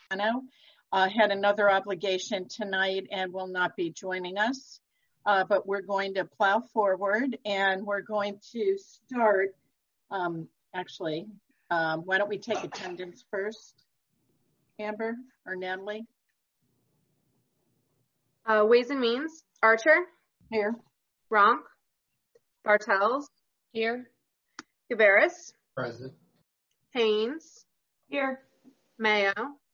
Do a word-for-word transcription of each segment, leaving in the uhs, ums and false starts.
uh, had another obligation tonight and will not be joining us. Uh, but we're going to plow forward, and we're going to start, um, actually, um, why don't we take attendance first, Amber or Natalie? Uh, Ways and Means, Archer. Here. Ronk. Bartels. Here. Cabarrus. Present. Haynes. Here. Mayo.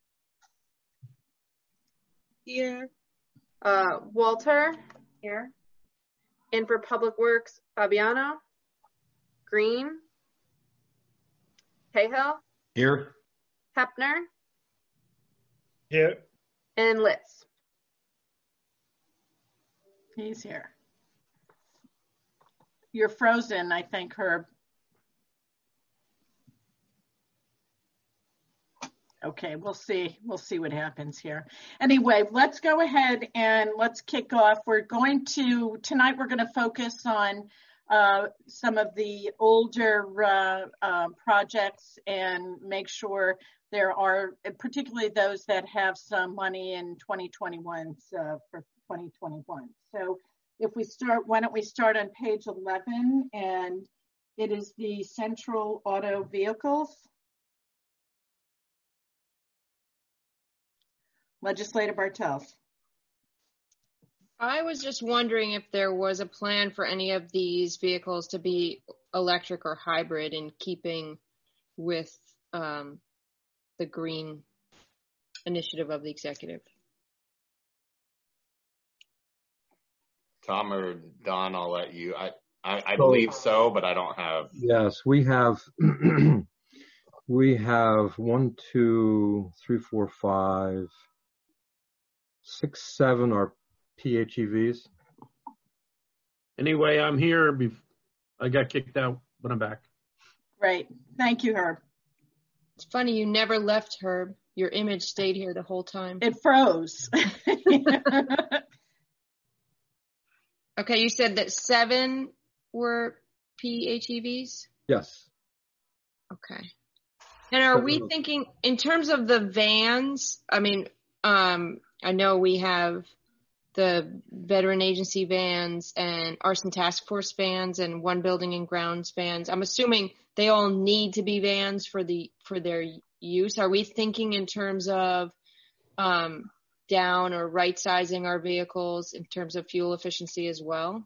Here. Uh, Walter. Here. And for Public Works, Fabiano. Green. Cahill. Here. Hepner. Here. And Litz. He's here. You're frozen, I think, Herb. Okay, we'll see. We'll see what happens here. Anyway, let's go ahead and let's kick off. We're going to, tonight we're going to focus on uh, some of the older uh, uh, projects and make sure there are, particularly those that have some money in twenty twenty-one uh, for twenty twenty-one. So if we start, why don't we start on page eleven, and it is the Central Auto Vehicles. Legislator Bartels. I was just wondering if there was a plan for any of these vehicles to be electric or hybrid in keeping with um, the green initiative of the executive. Tom or Don, I'll let you. I, I, I believe so, but I don't have. Yes, we have, we have one, two, three, four, five, six, seven are P H E Vs. Anyway, I'm here. I got kicked out, but I'm back. Great. Thank you, Herb. It's funny, you never left, Herb. Your image stayed here the whole time. It froze. Okay, you said that seven were P H E Vs? Yes. Okay. And are we thinking, in terms of the vans, I mean, um, I know we have the veteran agency vans and arson task force vans and one building and grounds vans. I'm assuming they all need to be vans for the for their use. Are we thinking in terms of um, down or right sizing our vehicles in terms of fuel efficiency as well?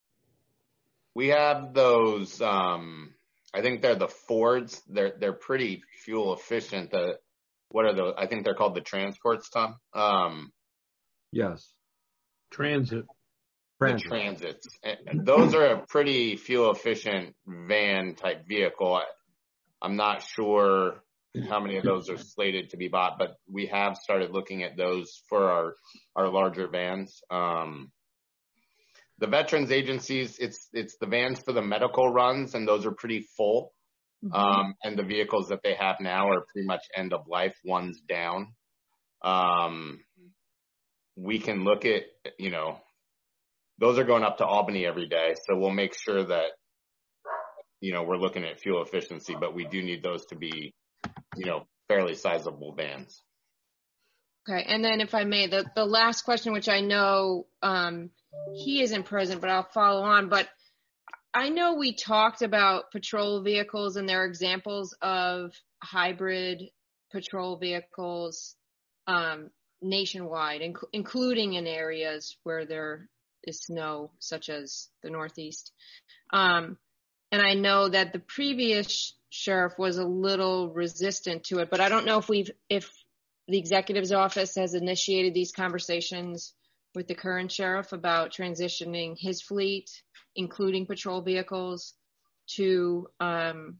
We have those. Um, I think they're the Fords. They're they're pretty fuel efficient. The what are those? I think they're called the transports, Tom. Um, yes. Transit. The transits. And those are a pretty fuel efficient van type vehicle. I, I'm not sure how many of those are slated to be bought, but we have started looking at those for our, our larger vans. Um, the veterans agencies, it's, it's the vans for the medical runs, and those are pretty full. Mm-hmm. Um, and the vehicles that they have now are pretty much end of life. One's down. Um, we can look at, you know, those are going up to Albany every day. So we'll make sure that, you know, we're looking at fuel efficiency, but we do need those to be, you know, fairly sizable vans. Okay. And then if I may, the, the last question, which I know um, he isn't present, but I'll follow on. But I know we talked about patrol vehicles, and there are examples of hybrid patrol vehicles um, nationwide, inc- including in areas where there is snow, such as the Northeast. Um, and I know that the previous sheriff was a little resistant to it, but I don't know if we've, if the executive's office has initiated these conversations with the current sheriff about transitioning his fleet, including patrol vehicles, to um,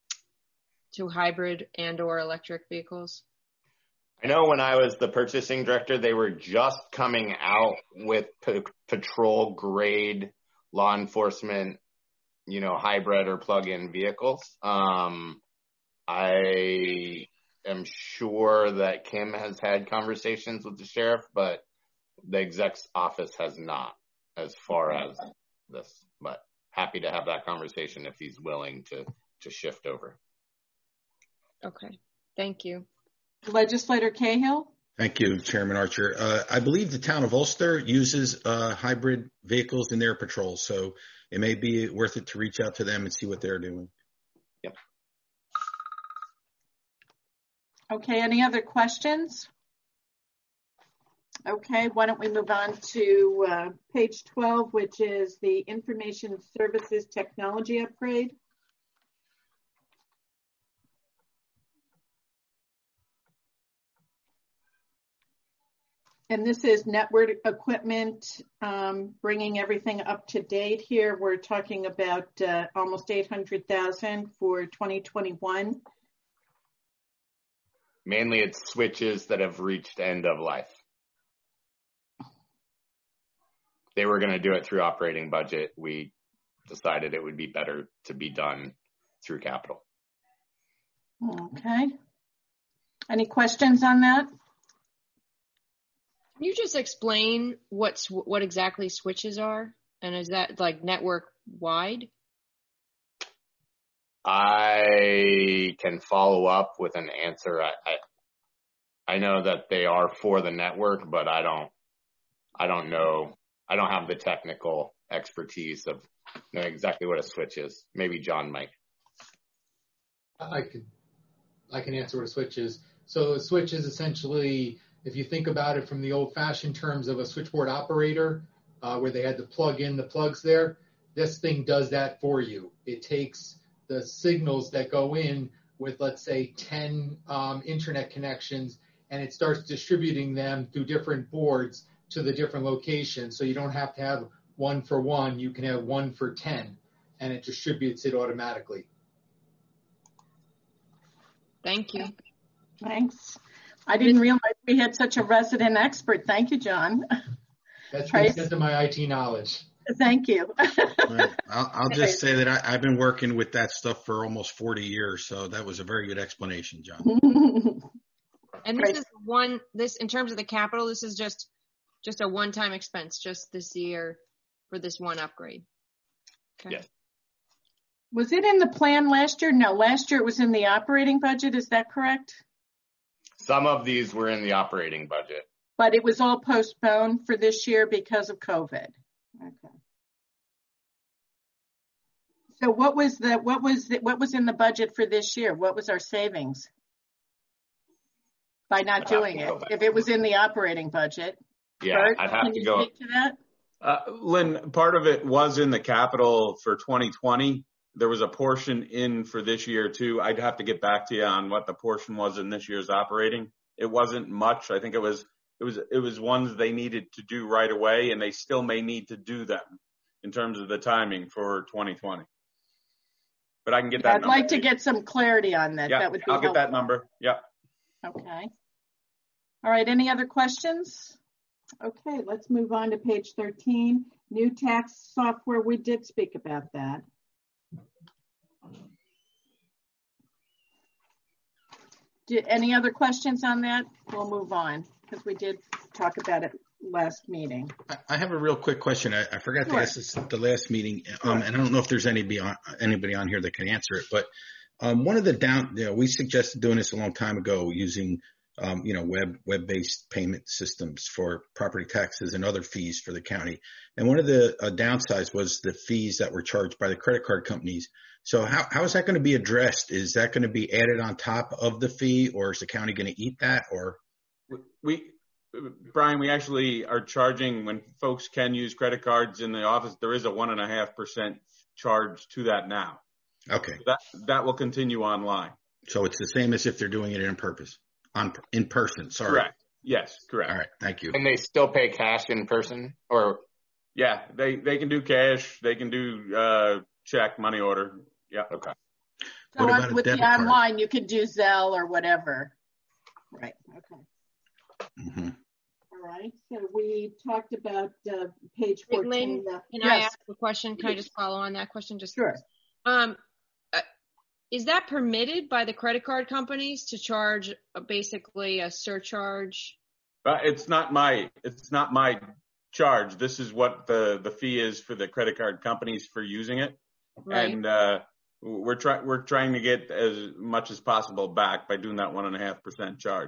to hybrid and or electric vehicles. I know when I was the purchasing director, they were just coming out with p- patrol grade law enforcement, you know, hybrid or plug-in vehicles. Um, I am sure that Kim has had conversations with the sheriff, but the exec's office has not, as far as this, but happy to have that conversation if he's willing to, to shift over. Okay. Thank you. Legislator Cahill? Thank you, Chairman Archer. Uh, I believe the town of Ulster uses uh, hybrid vehicles in their patrols, so it may be worth it to reach out to them and see what they're doing. Yep. Okay, any other questions? Okay, why don't we move on to uh, page twelve, which is the Information Services Technology Upgrade. And this is network equipment, um, bringing everything up to date here. We're talking about uh, almost eight hundred thousand for twenty twenty-one. Mainly it's switches that have reached end of life. They were going to do it through operating budget. We decided it would be better to be done through capital. Okay. Any questions on that? Can you just explain what sw- what exactly switches are? And is that like network wide? I can follow up with an answer. I, I I know that they are for the network, but I don't I don't know. I don't have the technical expertise of knowing exactly what a switch is. Maybe John might. I could I can answer what a switch is. So a switch is essentially, if you think about it from the old-fashioned terms of a switchboard operator, uh, where they had to plug in the plugs there, this thing does that for you. It takes the signals that go in with, let's say, ten um, internet connections, and it starts distributing them through different boards to the different locations. So you don't have to have one for one. You can have one for ten, and it distributes it automatically. Thank you. Thanks. I didn't realize we had such a resident expert. Thank you, John. That's the Trace? extent of my I T knowledge. Thank you. Well, I'll, I'll just say that I, I've been working with that stuff for almost forty years, so that was a very good explanation, John. And this Right. is one, this, in terms of the capital, this is just, just a one-time expense just this year for this one upgrade. Okay. Yes. Was it in the plan last year? No, last year it was in the operating budget. Is that correct? Some of these were in the operating budget. But it was all postponed for this year because of COVID. Okay. So what was the what was the, what was in the budget for this year? What was our savings by not I'd have doing to it? go back. If it was in the operating budget, Yeah, Bert, I'd have can to you go. speak to that? Uh, Lynn, part of it was in the capital for twenty twenty. There was a portion in for this year too. I'd have to get back to you on what the portion was in this year's operating. It wasn't much. I think it was it was it was ones they needed to do right away, and they still may need to do them in terms of the timing for twenty twenty. But I can get that I'd number. like to get some clarity on that. Yeah, That would be I'll get that helpful. number. Yeah. Okay. All right. Any other questions? Okay, let's move on to page thirteen. New tax software. We did speak about that. Did, any other questions on that? We'll move on because we did talk about it last meeting. I- I have a real quick question. I, I forgot Sure. to ask this at the last meeting, um, and I don't know if there's anybody on, anybody on here that can answer it, but um, one of the down, you know, we suggested doing this a long time ago using, um, you know, web, web-based payment systems for property taxes and other fees for the county. And one of the uh, downsides was the fees that were charged by the credit card companies. So how, how is that going to be addressed? Is that going to be added on top of the fee, or is the county going to eat that, or? We, Brian, we actually are charging when folks can use credit cards in the office. There is a one and a half percent charge to that now. Okay. That that will continue online. So it's the same as if they're doing it in purpose, on in person. Sorry. Correct. Yes, correct. All right. Thank you. And they still pay cash in person, or Yeah, they they can do cash. They can do uh, check, money order. Yeah. okay. So What on- about a with the debit card? online, you can do Zelle or whatever. Right. Okay. Mm-hmm. All right. So we talked about uh, page Hey, fourteen. Lynn, the- Can I yes, ask a question? Can I just follow on that question? Just sure. Um, uh, is that permitted by the credit card companies to charge a, basically a surcharge? But it's not my it's not my charge. This is what the the fee is for the credit card companies for using it. Right. And uh, we're trying we're trying to get as much as possible back by doing that one and a half percent charge.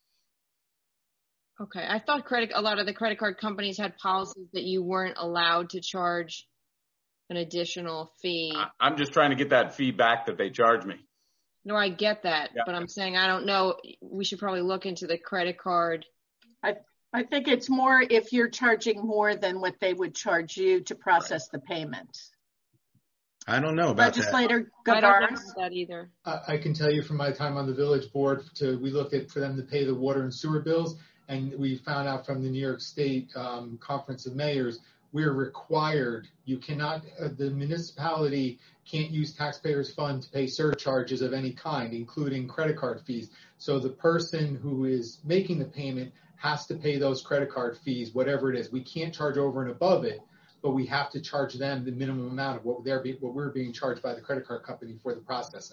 Okay, I thought credit a lot of the credit card companies had policies that you weren't allowed to charge an additional fee. I, I'm just trying to get that fee back that they charge me. No, I get that, Yeah. but I'm saying I don't know. We should probably look into the credit card. I I think it's more if you're charging more than what they would charge you to process the payment. I don't know about that. Legislator I don't know Gavaris. that either. I, I can tell you from my time on the village board, to we looked at for them to pay the water and sewer bills, and we found out from the New York State um, Conference of Mayors, we're required. You cannot. Uh, the municipality can't use taxpayers' funds to pay surcharges of any kind, including credit card fees. So the person who is making the payment has to pay those credit card fees, whatever it is. We can't charge over and above it, but we have to charge them the minimum amount of what they're be, what we're being charged by the credit card company for the processing.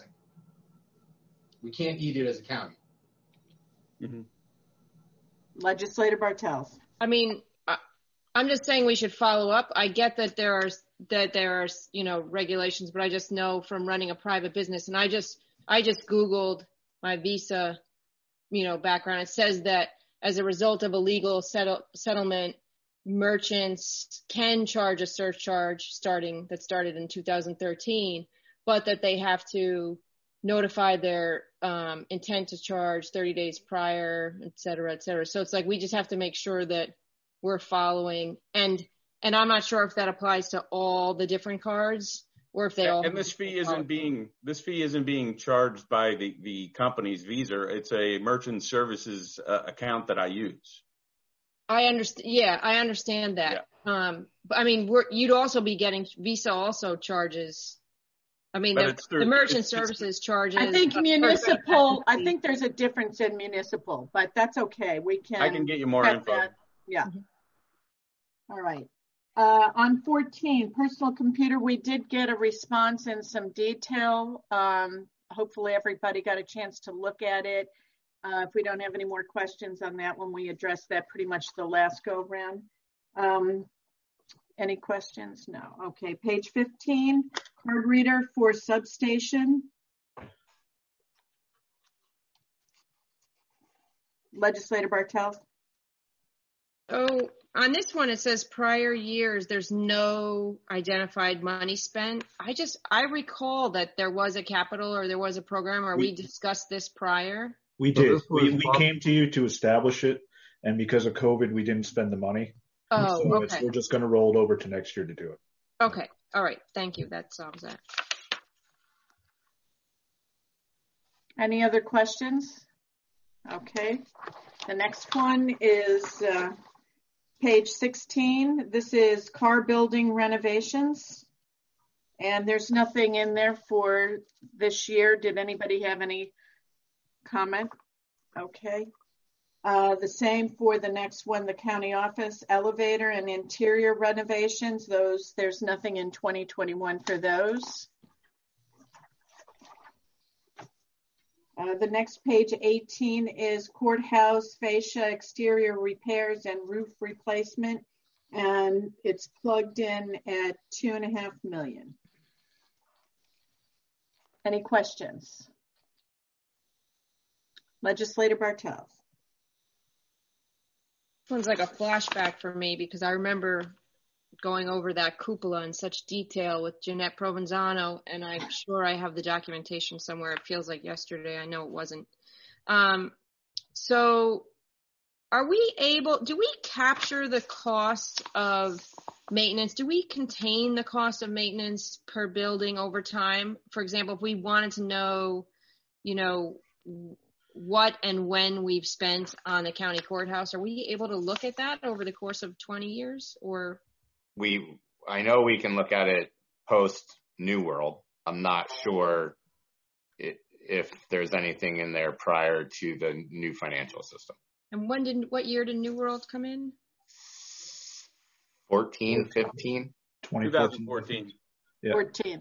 We can't eat it as a county. Mm-hmm. Legislator Bartels. I mean, I, I'm just saying we should follow up. I get that there are that there are you know regulations, but I just know from running a private business, and I just I just Googled my Visa, you know, background. It says that as a result of a legal settle, settlement, merchants can charge a surcharge starting that started in two thousand thirteen, but that they have to notify their um, intent to charge thirty days prior, et cetera, et cetera. So it's like we just have to make sure that we're following. And and I'm not sure if that applies to all the different cards or if they all. And this fee isn't being this fee isn't being charged by the the company's Visa. It's a merchant services uh, account that I use. I understand. Yeah, I understand that. Yeah. Um, but I mean, we're, you'd also be getting Visa also charges. I mean, the, through, the merchant it's, services it's, charges. I think municipal. I think there's a difference in municipal, but that's okay. We can. I can get you more info. That. Yeah. Mm-hmm. All right. Uh, on fourteen, personal computer, we did get a response in some detail. Um, hopefully everybody got a chance to look at it. Uh, if we don't have any more questions on that one, we addressed that pretty much the last go round. Um, any questions? No. Okay, page fifteen, card reader for substation. Legislator Bartels. Oh, on this one, it says prior years, there's no identified money spent. I just, I recall that there was a capital or there was a program where we, we discussed this prior. We did. So we, we came to you to establish it, and because of COVID, we didn't spend the money. Oh, so okay. It's, we're just going to roll it over to next year to do it. Okay. All right. Thank you. That solves that. Any other questions? Okay. The next one is uh, page sixteen. This is car building renovations. And there's nothing in there for this year. Did anybody have any comment? Okay. Uh, the same for the next one, the county office, elevator and interior renovations. Those, there's nothing in twenty twenty-one for those. Uh, the next page, eighteen, is courthouse fascia exterior repairs and roof replacement, and it's plugged in at two and a half million. Any questions? Legislator Bartels. This one's like a flashback for me because I remember going over that cupola in such detail with Jeanette Provenzano, and I'm sure I have the documentation somewhere. It feels like yesterday. I know it wasn't. Um, so are we able, do we capture the cost of maintenance? Do we contain the cost of maintenance per building over time? For example, if we wanted to know, you know, what and when we've spent on the county courthouse, are we able to look at that over the course of twenty years or? We, I know we can look at it post New World. I'm not sure it, if there's anything in there prior to the new financial system. And when did, what year did New World come in? fourteen, fifteen? twenty fourteen. Yeah. fourteen.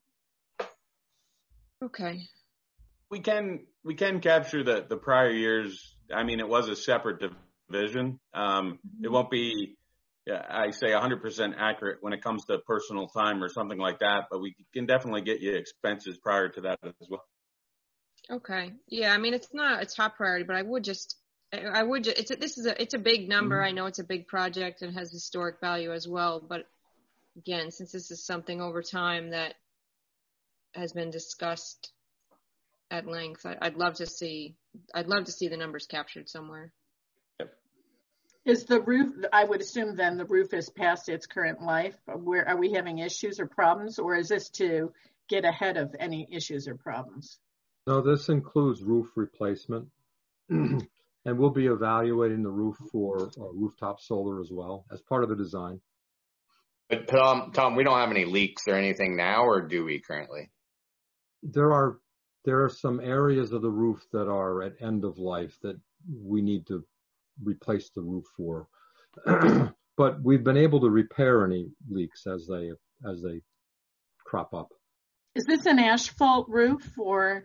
Okay. We can, we can capture the, the prior years. I mean, it was a separate division. Um, mm-hmm. It won't be, yeah, I say one hundred percent accurate when it comes to personal time or something like that, but we can definitely get you expenses prior to that as well. Okay. Yeah. I mean, it's not a top priority, but I would just, I would just, it's a, this is a, it's a big number. Mm-hmm. I know it's a big project and has historic value as well. But again, since this is something over time that has been discussed at length, I, I'd love to see, I'd love to see the numbers captured somewhere. Yep. Is the roof, I would assume then the roof is past its current life. Where are we having issues or problems, or is this to get ahead of any issues or problems? No, this includes roof replacement, and we'll be evaluating the roof for uh, rooftop solar as well as part of the design. But Tom, Tom, we don't have any leaks or anything now, or do we currently? There are there are some areas of the roof that are at end of life that we need to replace the roof for, but we've been able to repair any leaks as they as they crop up. Is this an asphalt roof or?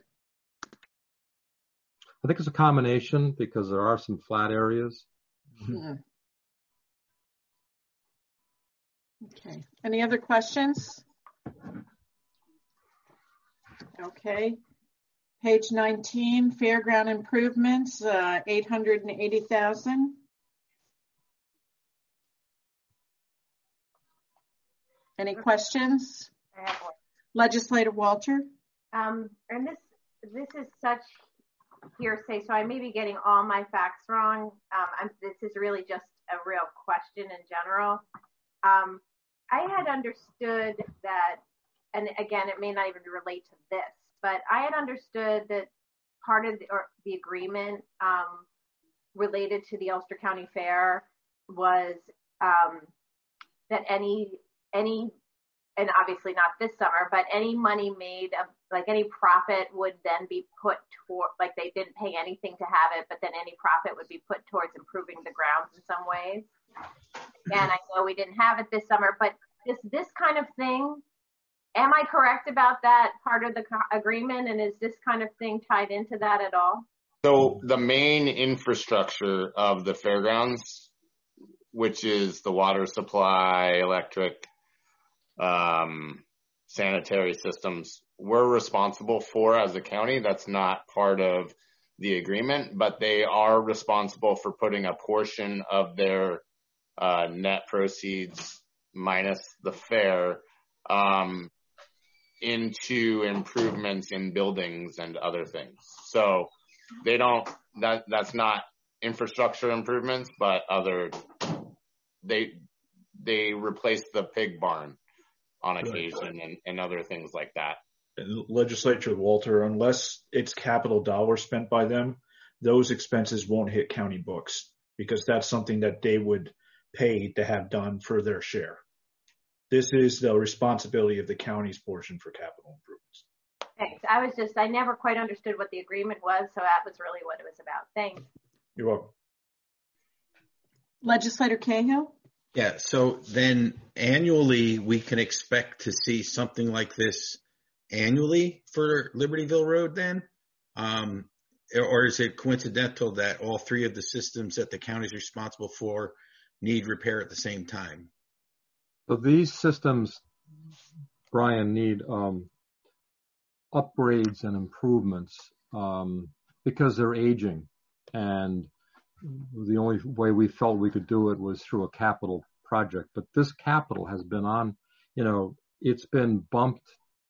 I think it's a combination because there are some flat areas. Mm-hmm. Okay. Any other questions? Okay. Page nineteen, fairground improvements, uh, eight hundred eighty thousand. Any questions? I have one. Legislator Walter? Um, and this this is such hearsay, so I may be getting all my facts wrong. Um, I'm, this is really just a real question in general. Um, I had understood that, and again, it may not even relate to this, but I had understood that part of the, or the agreement um, related to the Ulster County Fair was um, that any any and obviously not this summer, but any money made, of, like any profit would then be put toward, like they didn't pay anything to have it, but then any profit would be put towards improving the grounds in some ways. And I know we didn't have it this summer, but this this kind of thing, am I correct about that part of the co- agreement? And is this kind of thing tied into that at all? So the main infrastructure of the fairgrounds, which is the water supply, electric, um, sanitary systems, we're responsible for as a county. That's not part of the agreement, but they are responsible for putting a portion of their uh, net proceeds minus the fair um, into improvements in buildings and other things. So they don't, that that's not infrastructure improvements, but other, they, they replace the pig barn on occasion and, and other things like that. Legislature Walter, unless it's capital dollars spent by them, those expenses won't hit county books because that's something that they would pay to have done for their share. This is the responsibility of the county's portion for capital improvements. Thanks. I was just, I never quite understood what the agreement was, so that was really what it was about. Thanks. You're welcome. Legislator Cahill? Yeah, so then annually we can expect to see something like this annually for Libertyville Road then? Um, or is it coincidental that all three of the systems that the county is responsible for need repair at the same time? So these systems, Brian, need um, upgrades and improvements um, because they're aging. And the only way we felt we could do it was through a capital project. But this capital has been on, you know, it's been bumped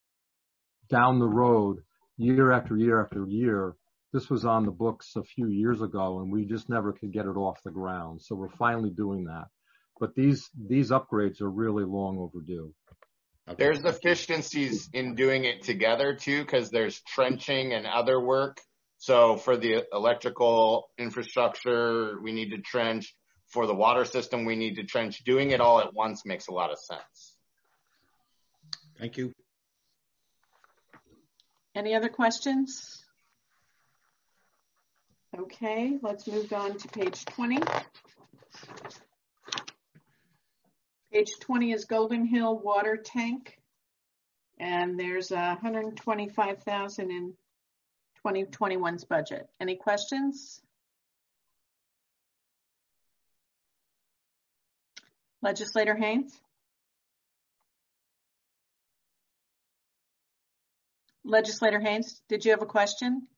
down the road year after year after year. This was on the books a few years ago, and we just never could get it off the ground. So we're finally doing that. But these these upgrades are really long overdue. Okay. There's efficiencies in doing it together too, because there's trenching and other work. So for the electrical infrastructure, we need to trench. For the water system, we need to trench. Doing it all at once makes a lot of sense. Thank you. Any other questions? Okay, let's move on to page twenty. Page twenty is Golden Hill Water Tank, and there's a one hundred twenty-five thousand in twenty twenty-one's budget. Any questions? Legislator Haynes? Legislator Haynes, did you have a question?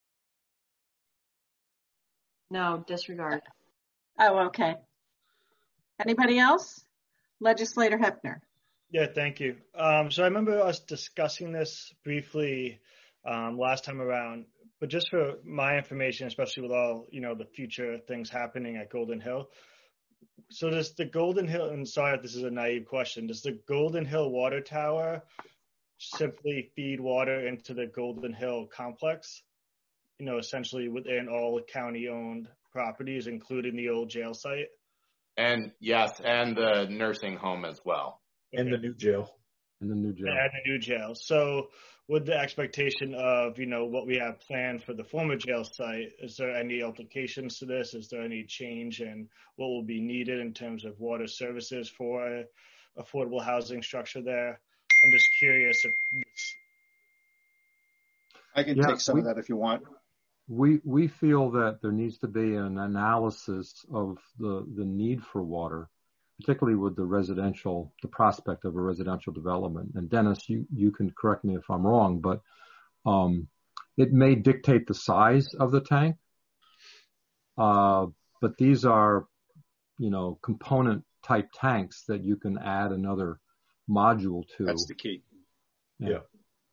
No, disregard. Oh, okay. Anybody else? Legislator Hepner. Yeah, thank you. Um, so I remember us discussing this briefly um, last time around, but just for my information, especially with all, you know, the future things happening at Golden Hill. So does the Golden Hill, and sorry if this is a naive question, does the Golden Hill water tower simply feed water into the Golden Hill complex? You know, essentially within all county-owned properties, including the old jail site? And yes, and the nursing home as well. And the new jail. And the new jail. And the new jail. So with the expectation of, you know, what we have planned for the former jail site, is there any implications to this? Is there any change in what will be needed in terms of water services for affordable housing structure there? I'm just curious if it's... I can Yeah, take some we- of that if you want. We we feel that there needs to be an analysis of the, the need for water, particularly with the residential, the prospect of a residential development. And Dennis, you, you can correct me if I'm wrong, but um, it may dictate the size of the tank. Uh, but these are, you know, component type tanks that you can add another module to. That's the key. Yeah. Yeah.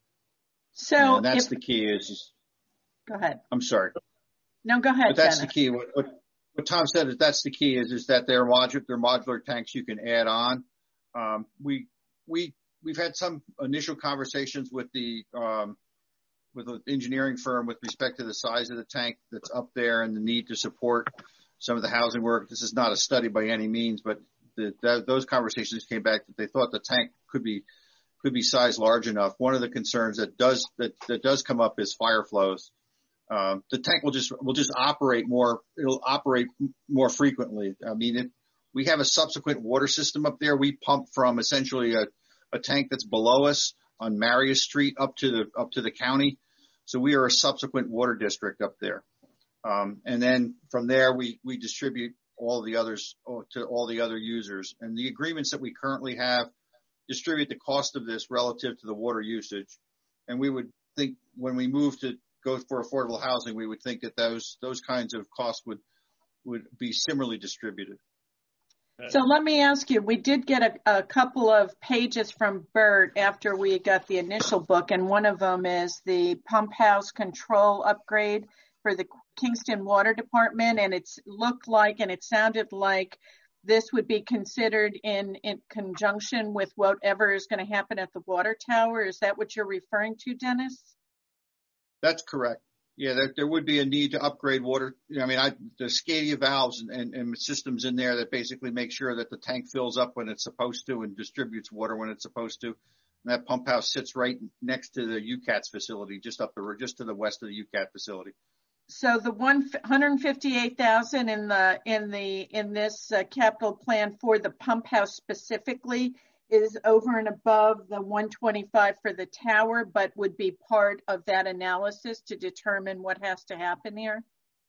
So Yeah, and that's if, the key is, is, go ahead. I'm sorry, No, go ahead, but that's Dennis. the key. What, what, what Tom said is that's the key is, is that they're modular, they're modular tanks you can add on. Um, we, we, we've had some initial conversations with the, um, with an engineering firm with respect to the size of the tank that's up there and the need to support some of the housing work. This is not a study by any means, but the, that, those conversations came back that they thought the tank could be could be sized large enough. One of the concerns that does that, that does come up is fire flows. Um, the tank will just will just operate more. It'll operate more frequently. I mean, it, we have a subsequent water system up there. We pump from essentially a, a tank that's below us on Marius Street up to the up to the county. So we are a subsequent water district up there. Um, and then from there, we we distribute all the others to all the other users. And the agreements that we currently have distribute the cost of this relative to the water usage. And we would think when we move to go for affordable housing, we would think that those those kinds of costs would would be similarly distributed. So let me ask you, we did get a, a couple of pages from Bert after we got the initial book, and one of them is the pump house control upgrade for the Kingston Water Department, and it's looked like and it sounded like this would be considered in, in conjunction with whatever is going to happen at the water tower. Is that what you're referring to, Dennis? That's correct. Yeah, there, there would be a need to upgrade water. I mean, I, the SCADA valves and, and, and systems in there that basically make sure that the tank fills up when it's supposed to and distributes water when it's supposed to. And that pump house sits right next to the U CAT's facility, just up the just to the west of the U CAT facility. So the one hundred fifty-eight thousand in the in the in this uh, capital plan for the pump house specifically is over and above the one twenty-five for the tower, but would be part of that analysis to determine what has to happen here.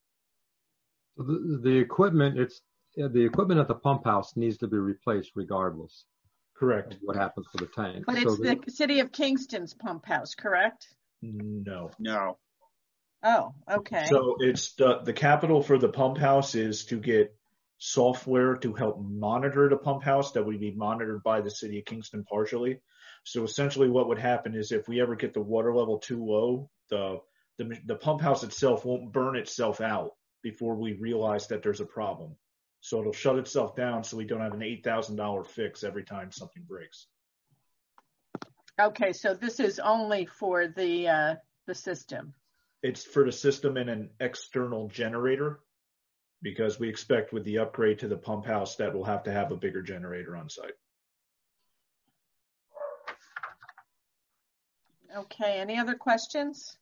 So the, the equipment, it's the equipment at the pump house needs to be replaced regardless. Correct. Of what happens to the tank? But so it's the, the city of Kingston's pump house, correct? No. No. Oh, okay. So it's the, the capital for the pump house is to get software to help monitor the pump house that would be monitored by the city of Kingston partially. So essentially what would happen is if we ever get the water level too low, the, the, the pump house itself won't burn itself out before we realize that there's a problem. So it'll shut itself down so we don't have an eight thousand dollars fix every time something breaks. Okay, so this is only for the uh, the system. It's for the system and an external generator because we expect with the upgrade to the pump house that we'll have to have a bigger generator on site. Okay, any other questions?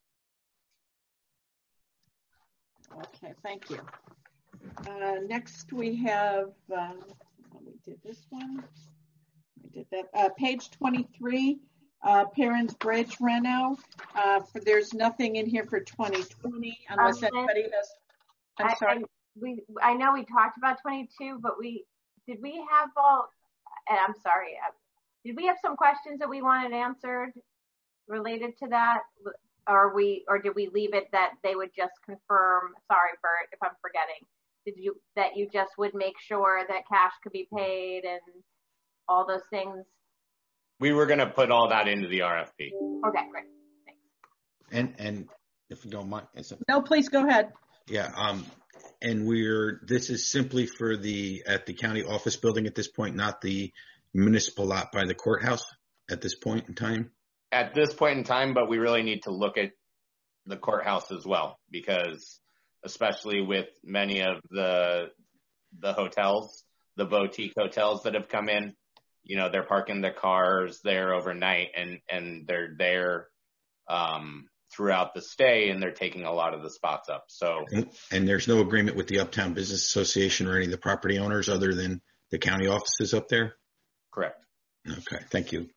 Okay, thank you. Uh, next we have, um, we did this one. We did that. Uh, page twenty-three. Uh, Perrins Bridge reno. Uh, for, there's nothing in here for twenty twenty unless um, anybody has. I'm I, sorry. I, we, I know we talked about twenty-two, but we did we have all, and I'm sorry, did we have some questions that we wanted answered related to that? Or we, or did we leave it that they would just confirm, sorry, Bert, if I'm forgetting, did you, that you just would make sure that cash could be paid and all those things? We were going to put all that into the R F P. Okay, great. Thanks. And, and if you don't mind. It's a, no, please go ahead. Yeah. Um, and we're, this is simply for the, at the county office building at this point, not the municipal lot by the courthouse at this point in time. At this point in time, but we really need to look at the courthouse as well, because especially with many of the the hotels, the boutique hotels that have come in, you know, they're parking their cars there overnight and, and they're there um, throughout the stay, and they're taking a lot of the spots up. So, and, and there's no agreement with the Uptown Business Association or any of the property owners other than the county offices up there? Correct. Okay, thank you.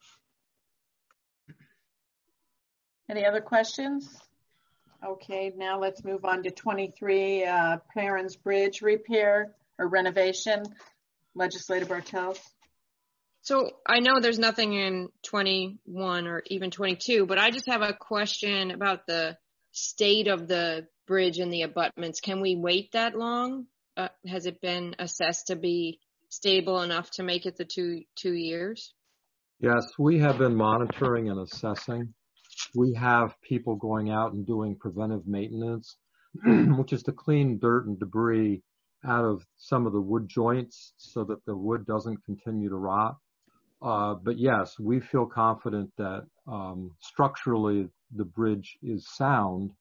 Any other questions? Okay, now let's move on to twenty-three, uh, Perrins Bridge repair or renovation. Legislator Bartels. So I know there's nothing in twenty-one or even twenty-two, but I just have a question about the state of the bridge and the abutments. Can we wait that long? Uh, has it been assessed to be stable enough to make it the two two years? Yes, we have been monitoring and assessing. We have people going out and doing preventive maintenance, which is to clean dirt and debris out of some of the wood joints so that the wood doesn't continue to rot. Uh, but yes, we feel confident that um, structurally the bridge is sound.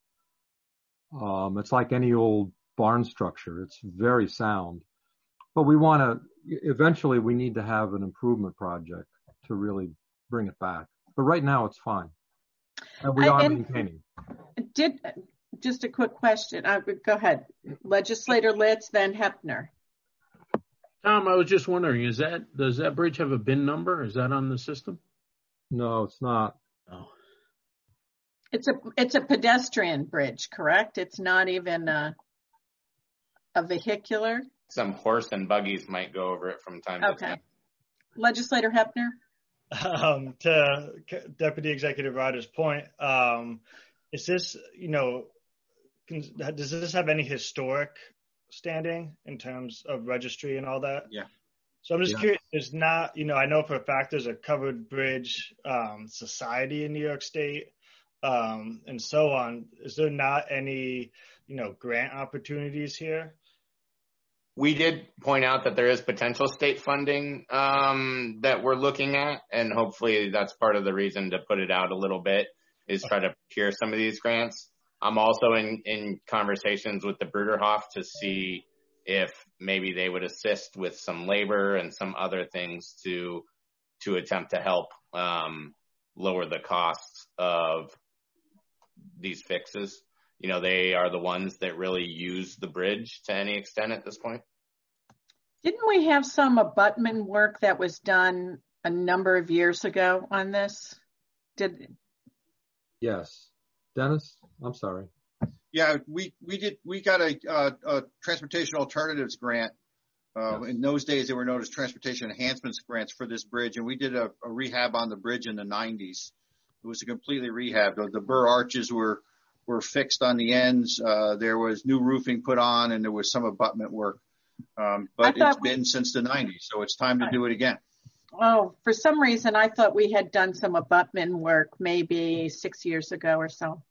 Um, it's like any old barn structure. It's very sound. But we want to, eventually we need to have an improvement project to really bring it back. But right now it's fine. And we are and maintaining. Did, just a quick question. I would go ahead. Legislator Litz, then Hepner. Tom, I was just wondering, is that, does that bridge have a B I N number? Is that on the system? No, it's not. No. It's a, it's a pedestrian bridge, correct? It's not even a, a vehicular? Some horse and buggies might go over it from time to okay. time. Legislator Hepner. Um, to Deputy Executive Ryder's point, um, is this, you know, can, does this have any historic standing in terms of registry and all that? Yeah. So I'm just yeah. curious, there's not, you know, I know for a fact there's a covered bridge um, society in New York State um, and so on. Is there not any, you know, grant opportunities here? We did point out that there is potential state funding um, that we're looking at, and hopefully that's part of the reason to put it out a little bit is try to procure some of these grants. I'm also in, in conversations with the Bruderhof to see if maybe they would assist with some labor and some other things to to attempt to help um, lower the costs of these fixes. You know, they are the ones that really use the bridge to any extent at this point. Didn't we have some abutment work that was done a number of years ago on this? Did Yes. Dennis, I'm sorry. Yeah, we, we did, we got a, a, a transportation alternatives grant. Uh, yes. In those days, they were known as transportation enhancements grants for this bridge. And we did a, a rehab on the bridge in the nineties. It was a completely rehab. The, the burr arches were, were fixed on the ends. Uh, there was new roofing put on, and there was some abutment work. Um, but it's we, been since the nineties, so it's time to do it again. Oh, for some reason, I thought we had done some abutment work maybe six years ago or so.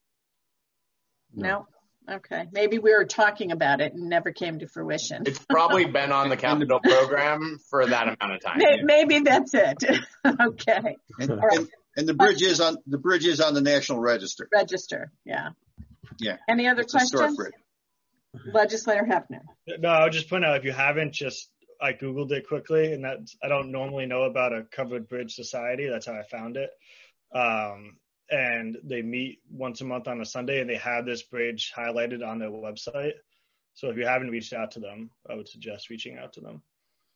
No? no? Okay. Maybe we were talking about it and never came to fruition. It's probably been on the capital program for that amount of time. Maybe, maybe that's it. Okay. And, right. and, and the bridge is on the bridge is on the National Register. Register, yeah. Yeah. Any other it's questions? Legislator Hepner. No, I'll just point out, if you haven't, just I Googled it quickly, and that's, I don't normally know about a covered bridge society. That's how I found it. Um, and they meet once a month on a Sunday, and they have this bridge highlighted on their website. So if you haven't reached out to them, I would suggest reaching out to them.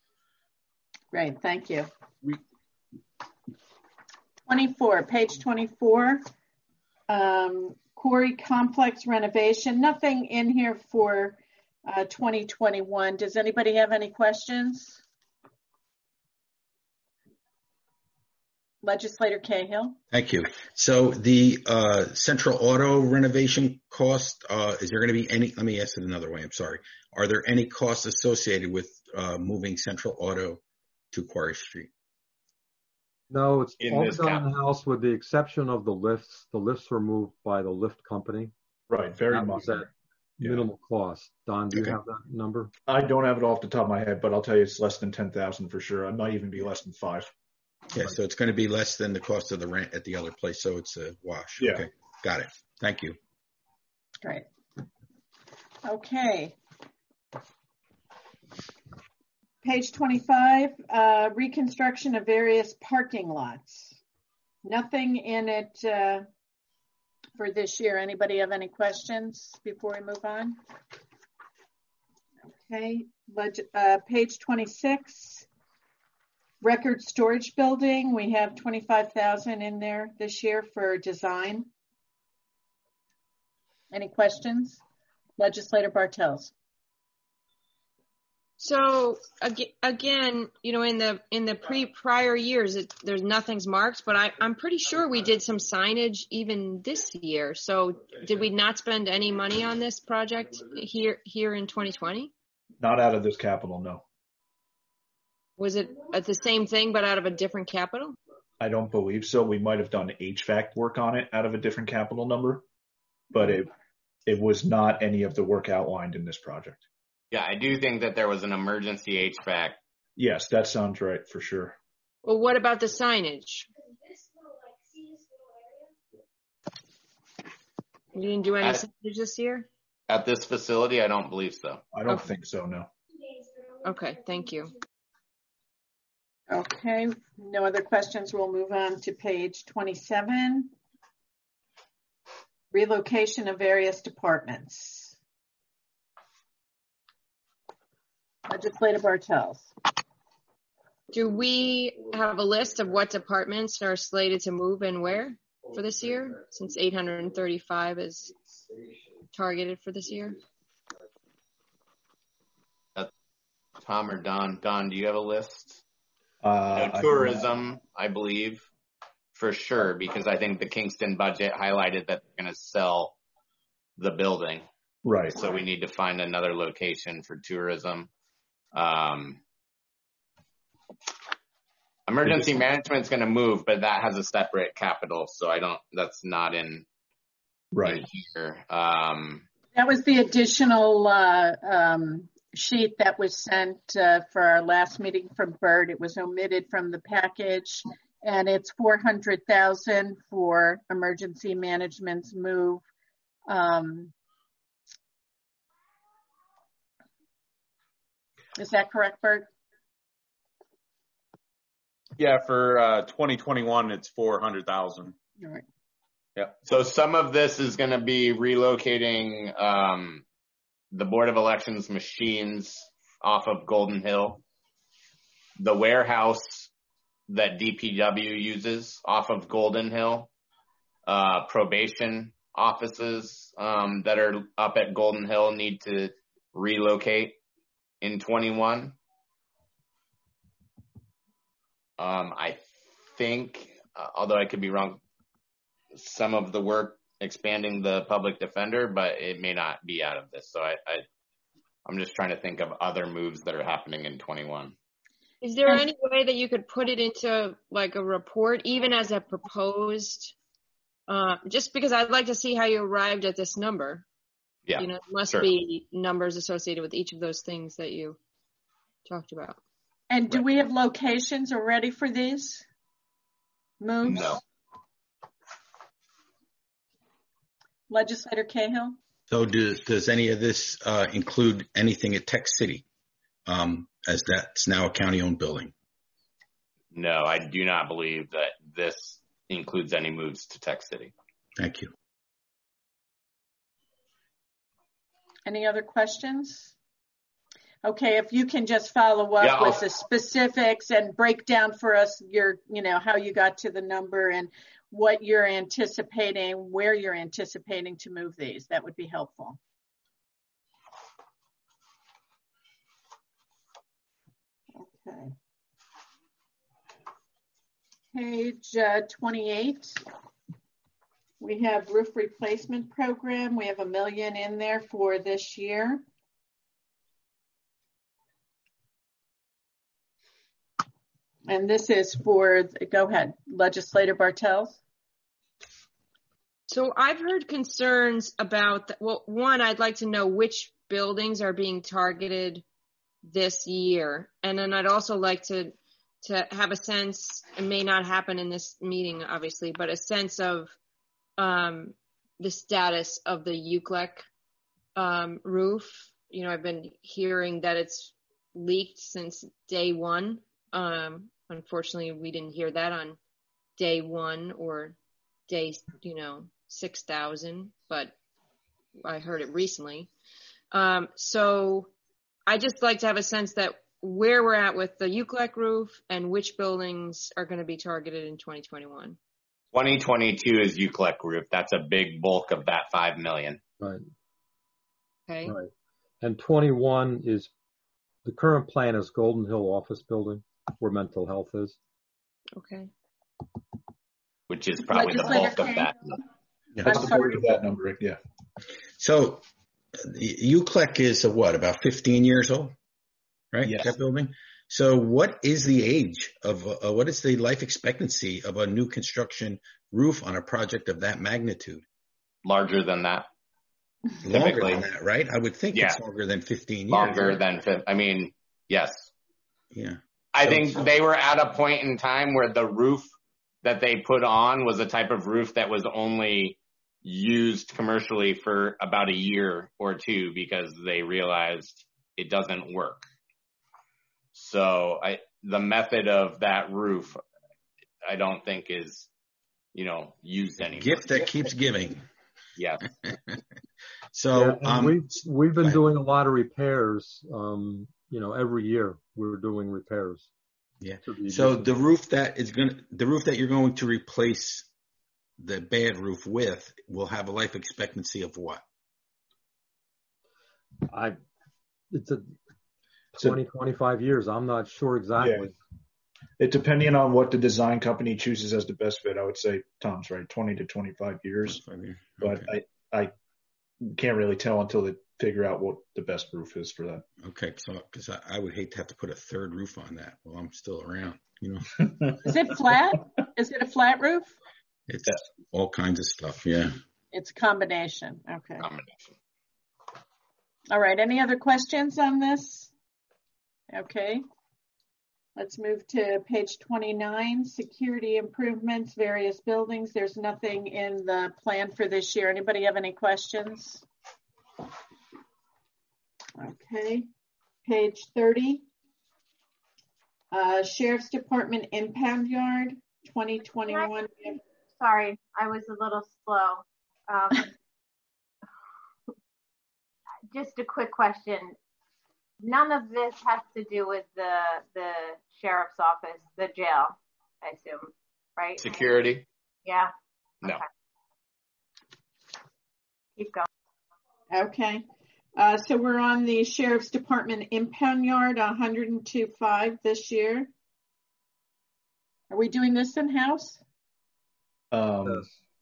Great, thank you. twenty-four, page twenty-four. Um, Quarry Complex renovation, nothing in here for uh, twenty twenty-one. Does anybody have any questions? Legislator Cahill. Thank you. So the uh, Central Auto renovation cost, uh, is there going to be any, let me ask it another way, I'm sorry. Are there any costs associated with uh, moving Central Auto to Quarry Street? No, it's In all this done cap- in-house with the exception of the lifts. The lifts were moved by the lift company. Right, very That much. was at minimal cost. Don, do you Okay. have that number? I don't have it off the top of my head, but I'll tell you it's less than ten thousand for sure. It might even be less than five. Yeah, so it's going to be less than the cost of the rent at the other place, so it's a wash. Yeah. Okay, got it. Thank you. Great. Okay. Page twenty-five, uh, reconstruction of various parking lots. Nothing in it uh, for this year. Anybody have any questions before we move on? Okay, Leg- uh, page twenty-six, record storage building. We have twenty-five thousand in there this year for design. Any questions? Legislator Bartels. So ag- again, you know, in the in the pre prior years, it, there's nothing's marked, but I, I'm pretty sure we did some signage even this year. So did we not spend any money on this project here here in twenty twenty? Not out of this capital, no. Was it at the same thing but out of a different capital? I don't believe so. We might have done H V A C work on it out of a different capital number, but it it was not any of the work outlined in this project. Yeah, I do think that there was an emergency H V A C. Yes, that sounds right for sure. Well, what about the signage? You didn't do any At- signage this year? At this facility, I don't believe so. I don't Okay. think so, no. Okay, thank you. Okay, no other questions. We'll move on to page twenty-seven. Relocation of various departments. Legislator Bartels. Do we have a list of what departments are slated to move and where for this year, since eight hundred thirty-five is targeted for this year? Tom or Don? Don, do you have a list? Uh, No, tourism, I believe, for sure, because I think the Kingston budget highlighted that they're going to sell the building. Right. So we need to find another location for tourism. Um, emergency management's going to move, but that has a separate capital, so I don't. That's not in, right in here. Um, That was the additional uh, um, sheet that was sent uh, for our last meeting from Bert. It was omitted from the package, and it's four hundred thousand for emergency management's move. Um, is that correct, Bert? Yeah, for uh, twenty twenty-one, it's four hundred thousand. All right. Yeah. So some of this is going to be relocating um, the Board of Elections machines off of Golden Hill, the warehouse that D P W uses off of Golden Hill, uh, probation offices um, that are up at Golden Hill need to relocate in twenty-one. Um, I think, uh, although I could be wrong, some of the work expanding the public defender, but it may not be out of this. So I, I I'm just trying to think of other moves that are happening in twenty-one. Is there any way that you could put it into like a report, even as a proposed, uh, just because I'd like to see how you arrived at this number. Yeah, you know, there must sure. be numbers associated with each of those things that you talked about. And do we have locations already for these moves? No. Legislator Cahill? So does, does any of this uh, include anything at Tech City, um, as that's now a county-owned building? No, I do not believe that this includes any moves to Tech City. Thank you. Any other questions? Okay, if you can just follow up Yeah, with I'll- the specifics and break down for us your, you know, how you got to the number and what you're anticipating, where you're anticipating to move these, that would be helpful. Okay. Page uh, twenty-eight. We have roof replacement program. We have a million in there for this year. And this is for, go ahead, Legislator Bartels. So I've heard concerns about, the, well, one, I'd like to know which buildings are being targeted this year. And then I'd also like to, to have a sense, it may not happen in this meeting, obviously, but a sense of um, the status of the U C L E C um, roof. You know, I've been hearing that it's leaked since day one. Um, unfortunately, we didn't hear that on day one or day, you know, six thousand, but I heard it recently. Um, so I just like to have a sense that where we're at with the U C L E C roof and which buildings are going to be targeted in twenty twenty-one. twenty twenty-two is U C L E C roof. That's a big bulk of that five million. Right. Okay. Right. And twenty-one is, the current plan is Golden Hill office building where mental health is. Okay. Which is probably the bulk of that. Yeah, that's the bulk of that number, yeah. So U C L E C is a, what, about fifteen years old, right? Yes. That building. So what is the age of, uh, what is the life expectancy of a new construction roof on a project of that magnitude? Larger than that. Longer Typically. than that, right? I would think Yeah. it's longer than fifteen years. Longer than, fif- I mean, yes. Yeah. I So- think they were at a point in time where the roof that they put on was a type of roof that was only used commercially for about a year or two because they realized it doesn't work. So I, the method of that roof, I don't think is, you know, used anymore. Gift that keeps giving. Yeah. So Yeah, and um, we've we've go been ahead. doing a lot of repairs. Um, you know, every year we're doing repairs. Yeah. to the So existing- the roof that is going to, the roof that you're going to replace the bad roof with will have a life expectancy of what? I, it's a So- twenty, twenty-five years. I'm not sure exactly. It depending on what the design company chooses as the best fit, I would say Tom's right, twenty to twenty-five years. But Okay. I, I can't really tell until they figure out what the best roof is for that. Okay, so because I, I would hate to have to put a third roof on that while I'm still around. You know, Is it flat? Is it a flat roof? it's all kinds of stuff. Yeah. It's a combination. Okay. Combination. All right. Any other questions on this? Okay. Let's move to page twenty-nine, security improvements, various buildings. There's nothing in the plan for this year. Anybody have any questions? Okay. Page thirty, uh, Sheriff's Department impound yard, twenty twenty-one. Sorry, I was a little slow. Um, just a quick question. None of this has to do with the the sheriff's office, the jail, I assume, right? Security? Yeah. No. Okay. Keep going. Okay. Uh, so we're on the Sheriff's Department impound yard, one hundred two point five this year. Are we doing this in-house? Um,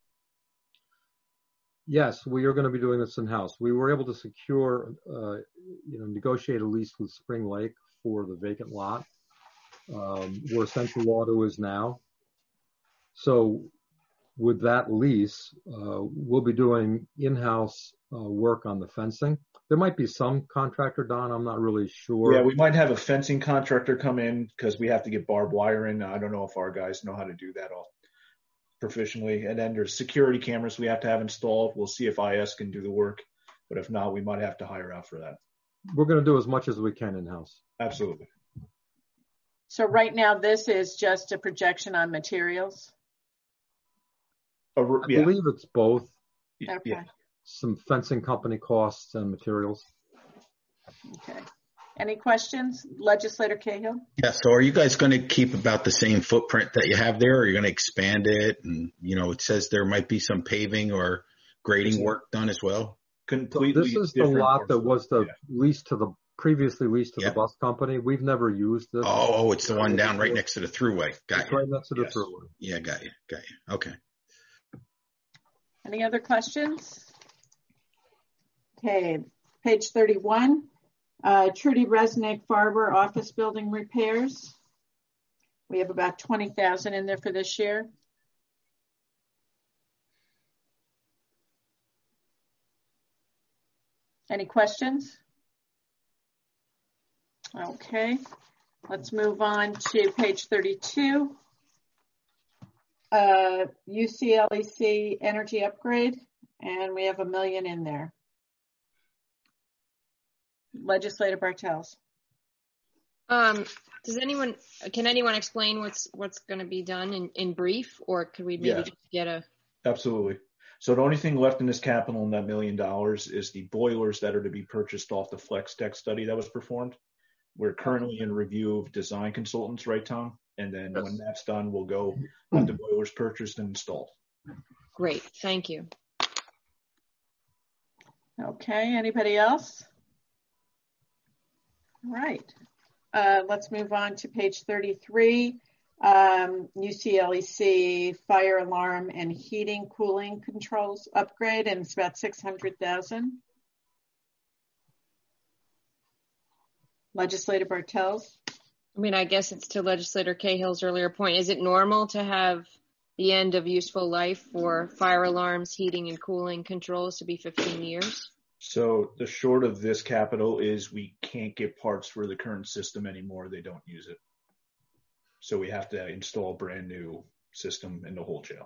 Yes, we are going to be doing this in-house. We were able to secure, uh, you know, negotiate a lease with Spring Lake for the vacant lot, um, where Central Auto is now. So with that lease, uh, we'll be doing in-house uh, work on the fencing. There might be some contractor, Don, I'm not really sure. yeah, we might have a fencing contractor come in because we have to get barbed wire in. I don't know if our guys know how to do that all proficiently. And then there's security cameras we have to have installed. We'll see if I S can do the work, but if not, we might have to hire out for that. We're going to do as much as we can in-house. Absolutely. So right now, this is just a projection on materials? A, I yeah. believe it's both. Okay. Yeah. Some fencing company costs and materials. Okay. Any questions? Legislator Cahill? Yeah. So are you guys going to keep about the same footprint that you have there? Or are you going to expand it? And, you know, it says there might be some paving or grading work done as well. Completely This is the different lot that parcel. was the Yeah. lease to the previously leased to Yep. the bus company. We've never used this. Oh, oh, it's the one down right next to the thruway. Got It's you. right next to the Yes. thruway. Yeah, got you. Got you. Okay. Any other questions? Okay, page thirty-one, uh, Trudy Resnick Farber office building repairs. We have about twenty thousand in there for this year. Any questions? Okay, let's move on to page thirty-two. Uh, U C L E C energy upgrade, and we have a million in there. Legislator Bartels. Um, does anyone, can anyone explain what's what's going to be done in, in brief, or could we maybe Yeah. just get a? Absolutely. So the only thing left in this capital in that million dollars is the boilers that are to be purchased off the Flex Tech study that was performed. We're currently in review of design consultants, right, Tom? And then Yes. when that's done, we'll go have the boilers purchased and installed. Great, thank you. Okay, anybody else? All right, uh, let's move on to page thirty-three. Um, U C L E C fire alarm and heating cooling controls upgrade, and it's about six hundred thousand. Legislator Bartels. I mean, I guess it's to Legislator Cahill's earlier point. Is it normal to have the end of useful life for fire alarms, heating and cooling controls to be fifteen years? So the short of this capital is we can't get parts for the current system anymore. They don't use it. So we have to install a brand new system in the whole jail.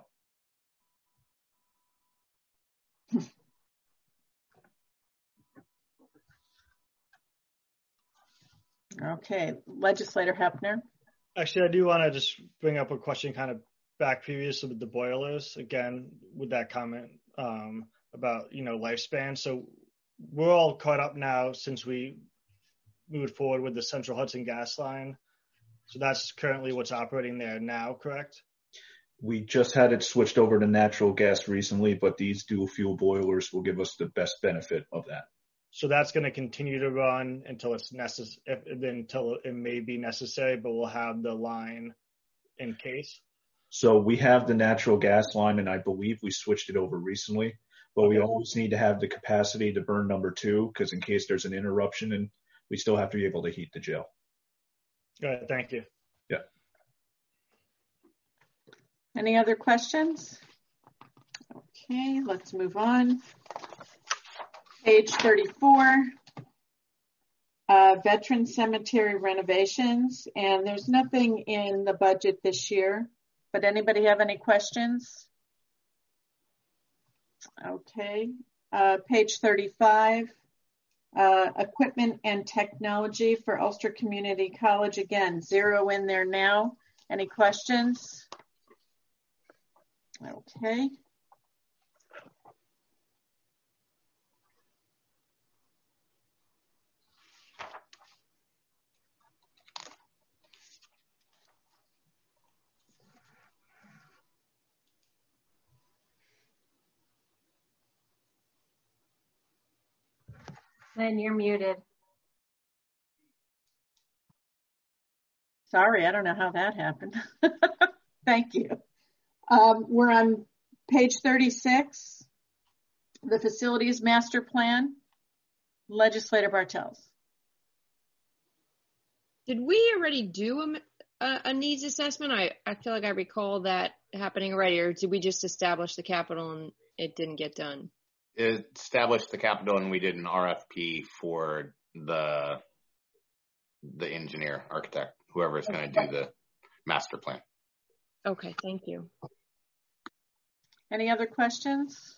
Okay, Legislator Hepner. Actually, I do want to just bring up a question kind of back previously with the boilers, again, with that comment um, about, you know, lifespan. So we're all caught up now since we moved forward with the Central Hudson gas line. So that's currently what's operating there now, correct? We just had it switched over to natural gas recently, but these dual fuel boilers will give us the best benefit of that. So that's going to continue to run until it's necessary, until it may be necessary, but we'll have the line in case. So we have the natural gas line, and I believe we switched it over recently, but Okay. we always need to have the capacity to burn number two, because in case there's an interruption, and we still have to be able to heat the jail. All right, thank you. Yeah. Any other questions? Okay, let's move on. Page thirty-four, uh, veteran cemetery renovations, and there's nothing in the budget this year, but anybody have any questions? Okay, uh, page thirty-five, uh, equipment and technology for Ulster Community College. Again, zero in there now. Any questions? Okay. Lynn, you're muted. Sorry, I don't know how that happened. Thank you. Um, we're on page thirty-six, the facilities master plan. Legislator Bartels. Did we already do a, a, a needs assessment? I, I feel like I recall that happening already, or did we just establish the capital and it didn't get done? It established the capital, and we did an R F P for the the engineer, architect, whoever is going to do the master plan. Okay, thank you. Any other questions?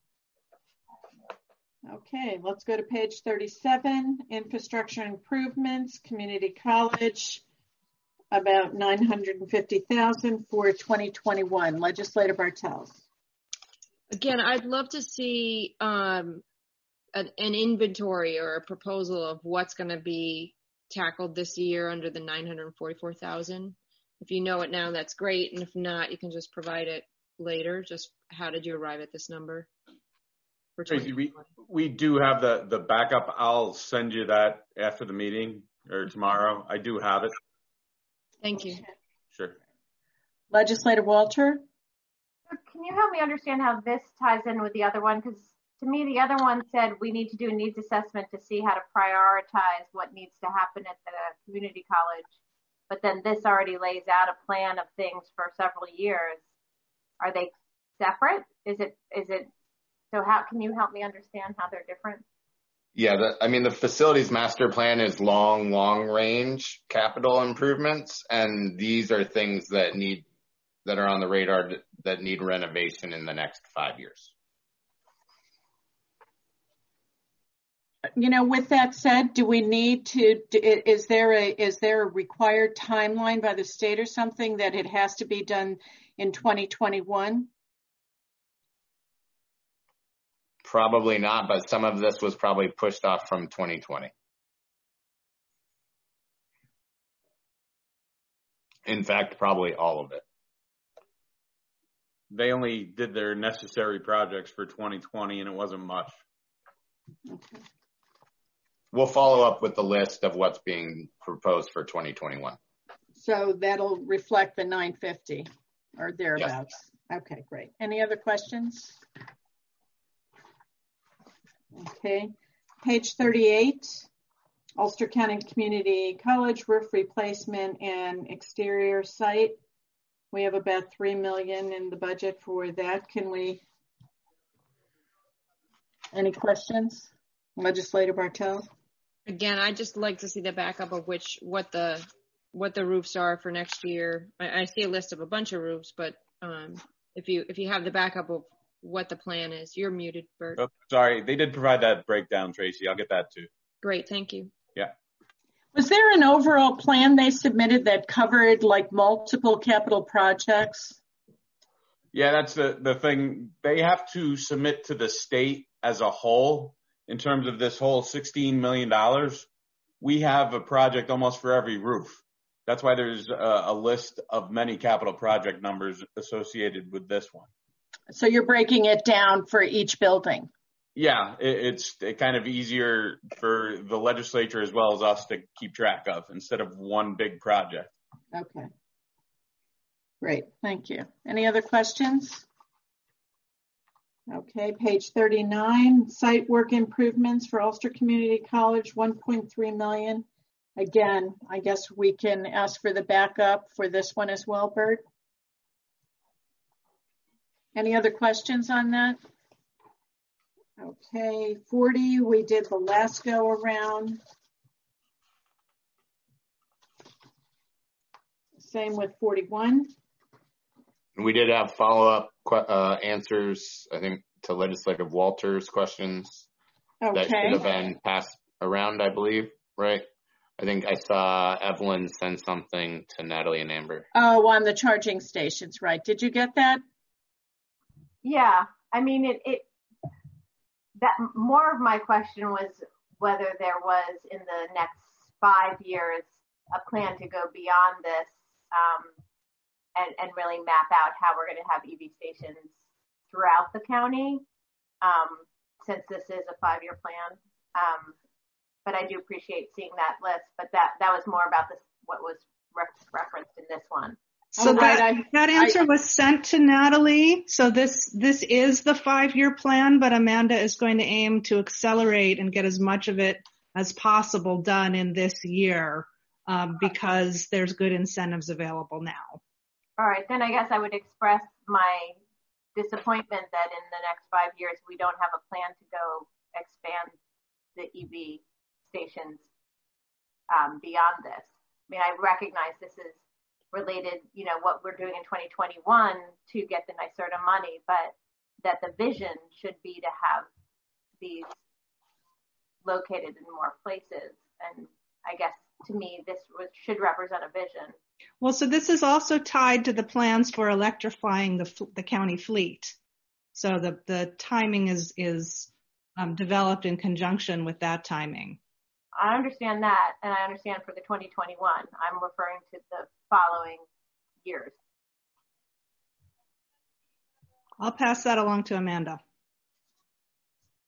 Okay, let's go to page thirty-seven, infrastructure improvements, community college, about nine hundred fifty thousand for twenty twenty-one. Legislator Bartels. Again, I'd love to see um, an, an inventory or a proposal of what's going to be tackled this year under the nine hundred forty-four thousand. If you know it now, that's great. And if not, you can just provide it later. Just how did you arrive at this number for Tracy, twenty. we, we do have the, the backup. I'll send you that after the meeting or tomorrow. I do have it. Thank you. Sure. Legislator Walter? Can you help me understand how this ties in with the other one? Because to me, the other one said we need to do a needs assessment to see how to prioritize what needs to happen at the community college. But then this already lays out a plan of things for several years. Are they separate? Is it, is it, so how, can you help me understand how they're different? Yeah, the, I mean, the facilities master plan is long, long range capital improvements, and these are things that need, that are on the radar that, that need renovation in the next five years. You know, with that said, do we need to, is there a, is there a required timeline by the state or something that it has to be done in twenty twenty-one? Probably not, but some of this was probably pushed off from twenty twenty. In fact, probably all of it. They only did their necessary projects for twenty twenty and it wasn't much. Okay. We'll follow up with the list of what's being proposed for twenty twenty-one. So that'll reflect the nine fifty or thereabouts. Yes. Okay, great. Any other questions? Okay, page thirty-eight, Ulster County Community College roof replacement and exterior site. We have about three million in the budget for that. Can we, any questions? Legislator Bartel? Again, I just like to see the backup of which, what the, what the roofs are for next year. I, I see a list of a bunch of roofs, but um, if you, if you have the backup of what the plan is. You're muted, Bert. Oh, sorry, they did provide that breakdown, Tracy. I'll get that too. Great, thank you. Yeah. Was there an overall plan they submitted that covered like multiple capital projects? Yeah, that's the, the thing. They have to submit to the state as a whole in terms of this whole sixteen million dollars. We have a project almost for every roof. That's why there's a, a list of many capital project numbers associated with this one. So you're breaking it down for each building? Yeah, it, it's it kind of easier for the legislature as well as us to keep track of instead of one big project. Okay. Great, thank you. Any other questions? Okay, page thirty-nine, site work improvements for Ulster Community College, one point three million. Again, I guess we can ask for the backup for this one as well, Bert. Any other questions on that? Okay, forty, we did the last go around. Same with forty-one. We did have follow-up uh, answers, I think, to Legislative Walter's questions. Okay. That should have been passed around, I believe, right? I think I saw Evelyn send something to Natalie and Amber. Oh, on the charging stations, right. Did you get that? Yeah, I mean, it, it, that more of my question was whether there was in the next five years a plan to go beyond this um, and, and really map out how we're going to have E V stations throughout the county, um, since this is a five-year plan. Um, but I do appreciate seeing that list, but that, that was more about this, what was re- referenced in this one. So oh, that, right, I, that answer I, was sent to Natalie. So this, this is the five-year plan, but Amanda is going to aim to accelerate and get as much of it as possible done in this year, um, because there's good incentives available now. All right, then I guess I would express my disappointment that in the next five years, we don't have a plan to go expand the E V stations um, beyond this. I mean, I recognize this is related, you know, what we're doing in twenty twenty-one to get the NYSERDA money, but that the vision should be to have these located in more places. And I guess to me, this should represent a vision. Well, so this is also tied to the plans for electrifying the the county fleet. So the, the timing is, is um, developed in conjunction with that timing. I understand that, and I understand for the twenty twenty-one. I'm referring to the following years. I'll pass that along to Amanda.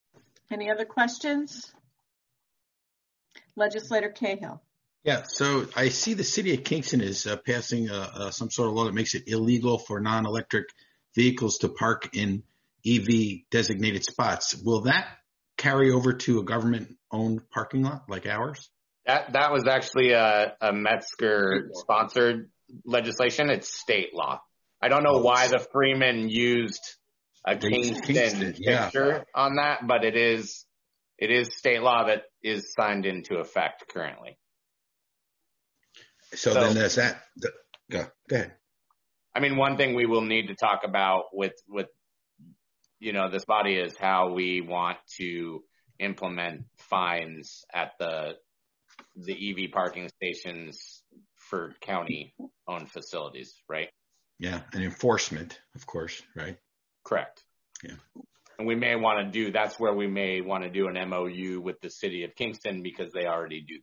Any other questions? Legislator Cahill. Yeah, so I see the city of Kingston is uh, passing uh, uh, some sort of law that makes it illegal for non-electric vehicles to park in E V designated spots. Will that carry over to a government-owned parking lot like ours? That that was actually a, a Metzger-sponsored legislation. It's state law. I don't know why the Freeman used a Kingston, Kingston yeah. picture on that, but it is it is state law that is signed into effect currently. So, so then there's that. Go, go ahead. I mean, one thing we will need to talk about with with you know this body is how we want to implement fines at the the E V parking stations for county-owned facilities, right? Yeah, and enforcement, of course, right? Correct. Yeah. And we may want to do, that's where we may want to do an M O U with the city of Kingston because they already do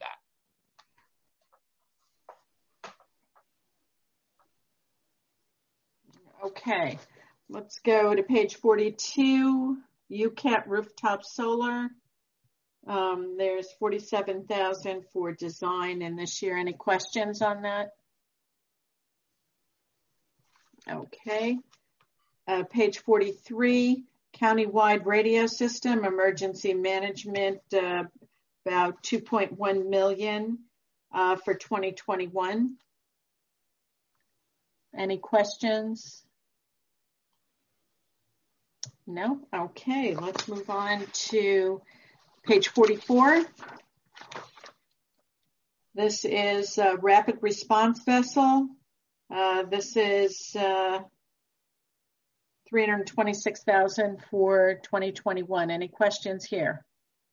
that. Okay, let's go to page forty-two, U C A T rooftop solar. Um, there's forty-seven thousand for design in this year. Any questions on that? Okay. Uh, page forty-three, countywide radio system, emergency management, uh, about two point one million uh, for twenty twenty-one. Any questions? No? Okay, let's move on to page forty-four. This is a rapid response vessel. Uh, this is uh, three hundred twenty-six thousand dollars for twenty twenty-one. Any questions here?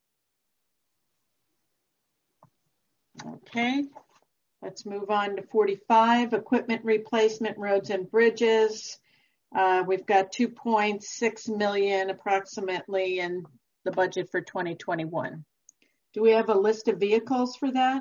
Okay, let's move on to forty-five, equipment replacement, roads and bridges. Uh, we've got two point six million dollars approximately in the budget for twenty twenty-one. Do we have a list of vehicles for that?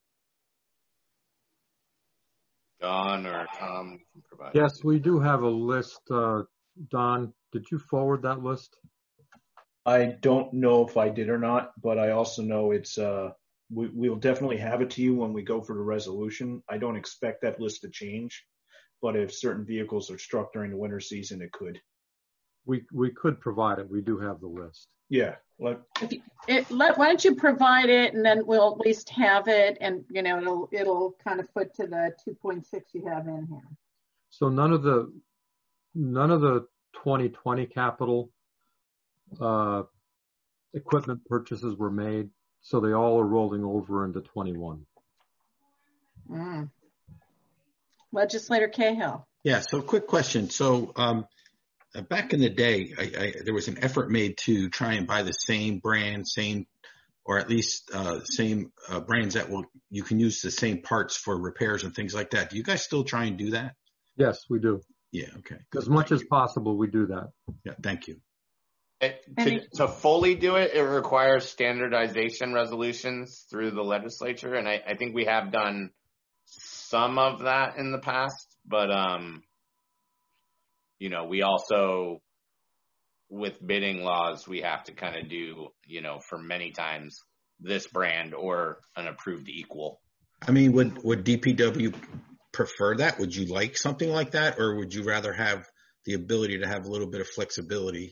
Don or Tom can provide. Yes, we do have a list. Uh, Don, did you forward that list? I don't know if I did or not, but I also know it's, uh, we, we'll definitely have it to you when we go for the resolution. I don't expect that list to change, but if certain vehicles are struck during the winter season, it could. We we could provide it. We do have the list. Yeah. Let, if you, it, let, why don't you provide it, and then we'll at least have it, and you know it'll it'll kind of foot to the two point six you have in here. So none of the none of the twenty twenty capital uh, equipment purchases were made, so they all are rolling over into twenty-one. Mm. Legislator Cahill. Yeah. So quick question. So. Um, Uh, back in the day, I, I, there was an effort made to try and buy the same brand, same, or at least uh, same uh, brands that will you can use the same parts for repairs and things like that. Do you guys still try and do that? Yes, we do. Yeah. Okay. As much as possible, we do that. Yeah. Thank you. It, to, to fully do it, it requires standardization resolutions through the legislature, and I, I think we have done some of that in the past, but um. You know, we also, with bidding laws, we have to kind of do, you know, for many times this brand or an approved equal. I mean, would, would D P W prefer that? Would you like something like that? Or would you rather have the ability to have a little bit of flexibility?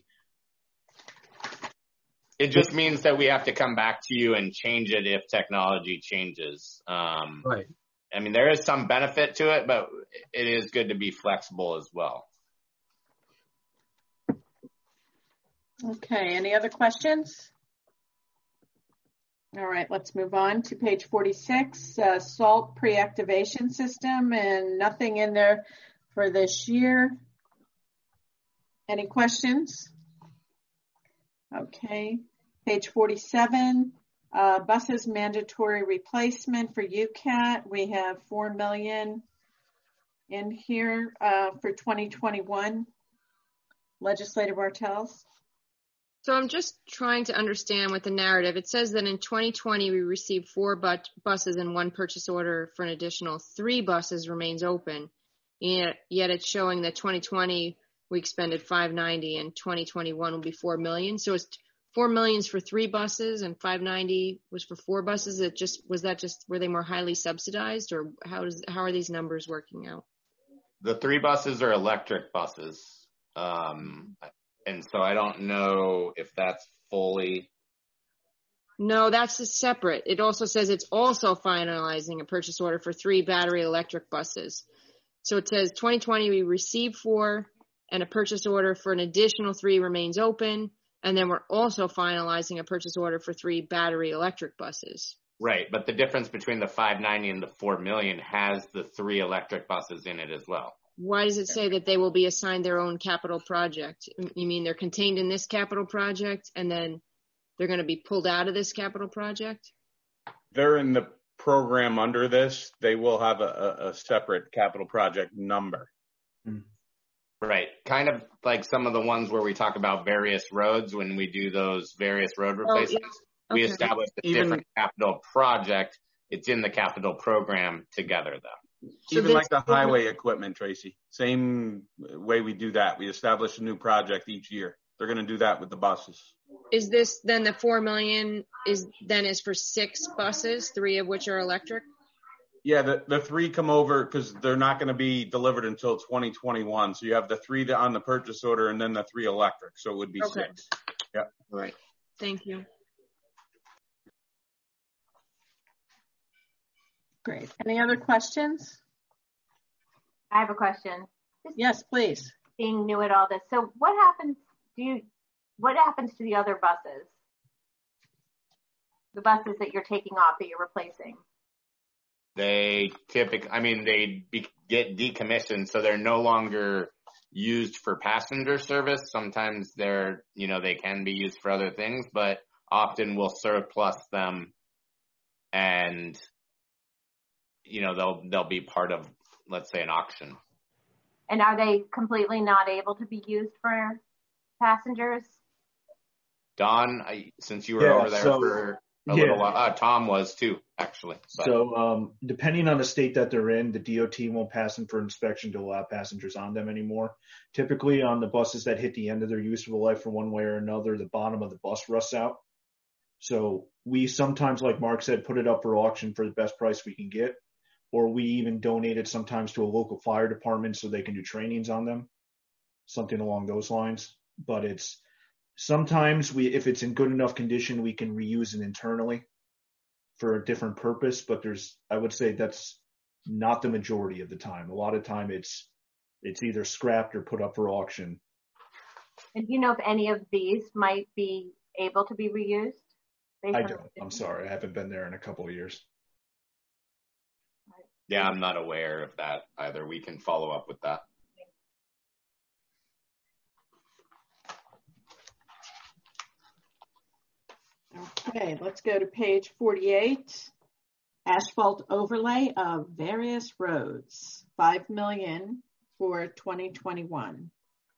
It just means that we have to come back to you and change it if technology changes. Um, right. I mean, there is some benefit to it, but it is good to be flexible as well. Okay, any other questions? All right, let's move on to page forty-six, uh, salt pre-activation system, and nothing in there for this year. Any questions? Okay, page forty-seven, uh, buses mandatory replacement for U C A T. We have four million dollars in here uh, for twenty twenty-one. Legislator Bartels. So I'm just trying to understand with the narrative. It says that in twenty twenty, we received four but buses and one purchase order for an additional three buses remains open. Yet, yet it's showing that twenty twenty, we expended five ninety and twenty twenty-one will be four million. So it's four millions for three buses and five ninety was for four buses. It just, was that just, were they more highly subsidized, or how does, how are these numbers working out? The three buses are electric buses. Um, and so I don't know if that's fully. No, that's a separate. It also says it's also finalizing a purchase order for three battery electric buses. So it says twenty twenty we received four, and a purchase order for an additional three remains open. And then we're also finalizing a purchase order for three battery electric buses. Right, but the difference between the five ninety and the four million has the three electric buses in it as well. Why does it say that they will be assigned their own capital project? You mean they're contained in this capital project and then they're going to be pulled out of this capital project? They're in the program under this. They will have a, a separate capital project number. Mm. Right. Kind of like some of the ones where we talk about various roads when we do those various road replacements. Oh, yeah. Okay. We establish a Even, different capital project. It's in the capital program together, though. So Even like the highway equipment, Tracy. Same way we do that. We establish a new project each year. They're going to do that with the buses. Is this then the four million is then is for six buses, three of which are electric? Yeah, the, the three come over because they're not going to be delivered until twenty twenty-one. So you have the three that on the purchase order and then the three electric. So it would be okay. six. Yeah. All right. Thank you. Great. Any other questions? I have a question. Just yes, please. Being new at all this. So what happens, do you, what happens to the other buses? The buses that you're taking off, that you're replacing? They typically, I mean, they be, get decommissioned, so they're no longer used for passenger service. Sometimes they're, you know, they can be used for other things, but often we'll surplus them and, you know, they'll, they'll be part of, let's say, an auction. And are they completely not able to be used for passengers? Don, I, since you were yeah, over there so, for a yeah. little while, uh, Tom was too, actually. But. So um, depending on the state that they're in, the D O T won't pass them for inspection to allow passengers on them anymore. Typically on the buses that hit the end of their useful life for one way or another, the bottom of the bus rusts out. So we sometimes, like Mark said, put it up for auction for the best price we can get. Or we even donate it sometimes to a local fire department so they can do trainings on them, something along those lines. But it's sometimes we, if it's in good enough condition, we can reuse it internally for a different purpose. But there's, I would say that's not the majority of the time. A lot of time it's, it's either scrapped or put up for auction. And do you know if any of these might be able to be reused? I don't. I'm sorry. I haven't been there in a couple of years. Yeah, I'm not aware of that either. We can follow up with that. Okay, let's go to page forty-eight. Asphalt overlay of various roads, five million for twenty twenty-one.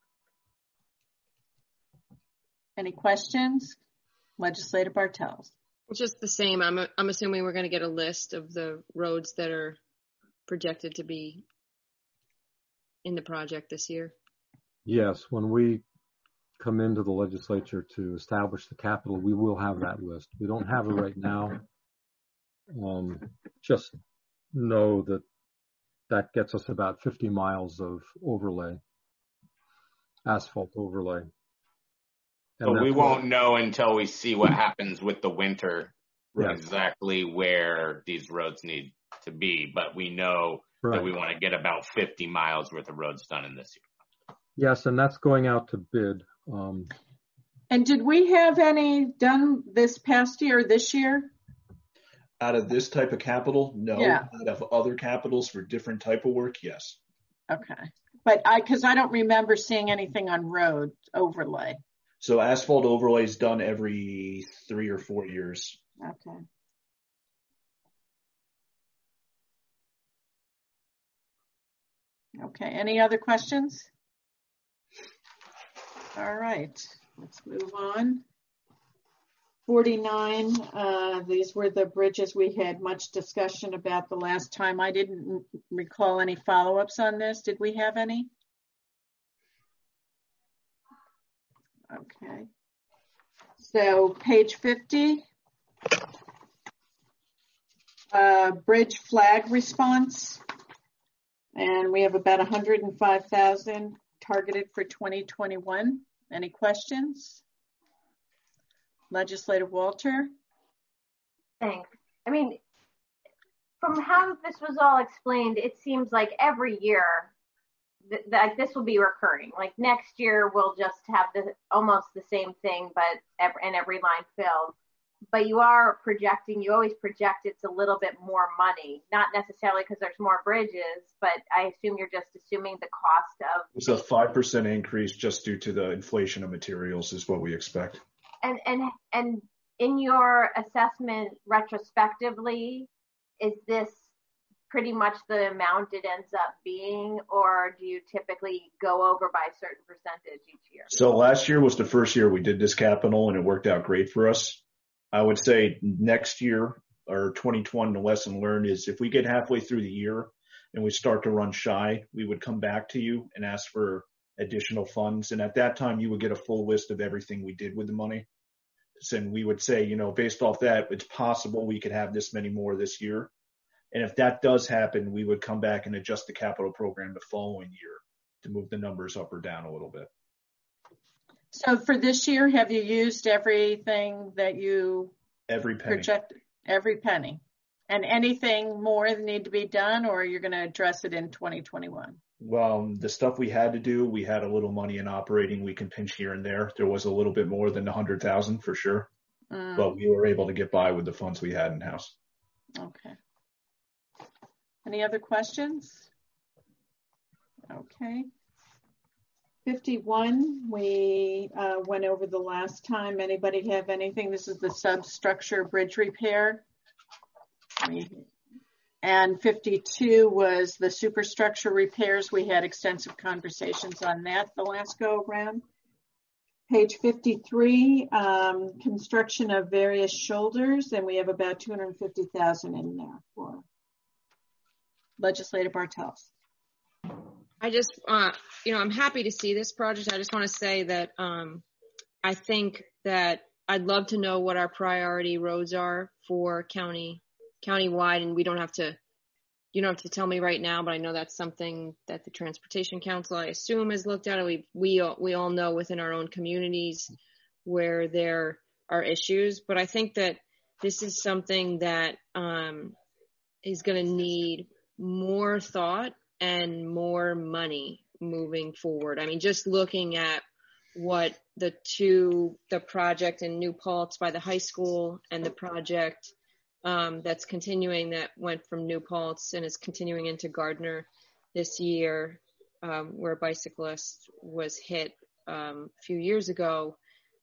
Any questions? Legislator Bartels. It's just the same. I'm I'm assuming we're going to get a list of the roads that are projected to be in the project this year. Yes, when we come into the legislature to establish the capital, we will have that list. We don't have it right now. Um, just know that that gets us about fifty miles of overlay, asphalt overlay. And but we won't know until we see what happens with the winter, right. Exactly where these roads need to be. But we know right. that we want to get about fifty miles worth of roads done in this year. Yes, and that's going out to bid. Um, and did we have any done this past year, this year? Out of this type of capital, no. Yeah. Out of other capitals for different type of work, yes. Okay. But I, because I don't remember seeing anything on road overlay. So asphalt overlay is done every three or four years. Okay. Okay. Any other questions? All right. Let's move on. forty-nine, uh, these were the bridges we had much discussion about the last time. I didn't recall any follow-ups on this. Did we have any? Okay. So page fifty, uh, bridge flag response. And we have about one hundred five thousand targeted for twenty twenty-one. Any questions? Legislator Walter? Thanks. I mean, from how this was all explained, it seems like every year th- that this will be recurring. Like next year, we'll just have the almost the same thing, but every, and every line filled. But you are projecting, you always project it's a little bit more money, not necessarily because there's more bridges, but I assume you're just assuming the cost of. It's a five percent increase just due to the inflation of materials is what we expect. And and and in your assessment retrospectively, is this pretty much the amount it ends up being, or do you typically go over by a certain percentage each year? So last year was the first year we did this capital, and it worked out great for us. I would say next year or twenty twenty, the lesson learned is if we get halfway through the year and we start to run shy, we would come back to you and ask for additional funds. And at that time, you would get a full list of everything we did with the money. And we would say, you know, based off that, it's possible we could have this many more this year. And if that does happen, we would come back and adjust the capital program the following year to move the numbers up or down a little bit. So for this year, have you used everything that you Every penny. projected? Every penny. And anything more that need to be done, or you're going to address it in twenty twenty-one? Well, the stuff we had to do, we had a little money in operating. We can pinch here and there. There was a little bit more than one hundred thousand for sure, mm. but we were able to get by with the funds we had in house. Okay. Any other questions? Okay. fifty-one, we uh, went over the last time. Anybody have anything? This is the substructure bridge repair. And fifty-two was the superstructure repairs. We had extensive conversations on that the last go around. Page fifty-three, um, construction of various shoulders, and we have about two hundred fifty thousand in there for Legislator Bartels. I just, uh, you know, I'm happy to see this project. I just want to say that um, I think that I'd love to know what our priority roads are for county, county-wide, and we don't have to, you don't have to tell me right now, but I know that's something that the Transportation Council, I assume, has looked at. We we we all know within our own communities where there are issues, but I think that this is something that um, is going to need more thought and more money moving forward. I mean, just looking at what the two, the project in New Paltz by the high school and the project um, that's continuing that went from New Paltz and is continuing into Gardner this year, um, where a bicyclist was hit um, a few years ago.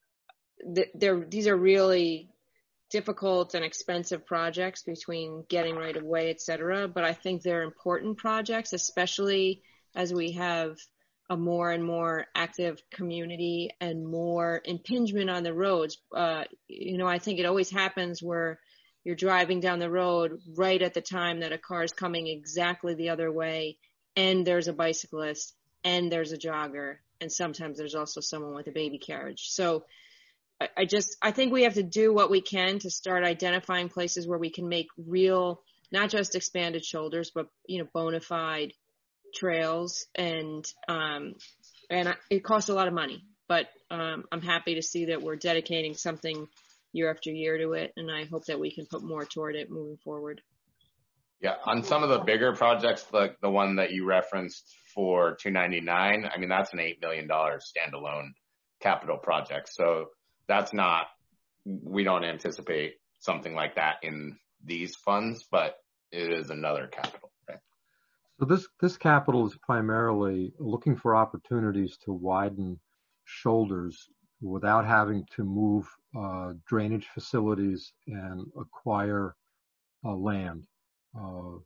They're, these are really difficult and expensive projects between getting right of way, et cetera. But I think they're important projects, especially as we have a more and more active community and more impingement on the roads. Uh, you know, I think it always happens where you're driving down the road right at the time that a car is coming exactly the other way, and there's a bicyclist, and there's a jogger, and sometimes there's also someone with a baby carriage. So I just, I think we have to do what we can to start identifying places where we can make real, not just expanded shoulders, but, you know, bona fide trails. And, um, and it costs a lot of money, but, um, I'm happy to see that we're dedicating something year after year to it. And I hope that we can put more toward it moving forward. Yeah. On some of the bigger projects, like the one that you referenced for two ninety-nine, I mean, that's an eight million dollars standalone capital project. So that's not, we don't anticipate something like that in these funds, but it is another capital. Right? So this, this capital is primarily looking for opportunities to widen shoulders without having to move uh, drainage facilities and acquire uh, land. Uh,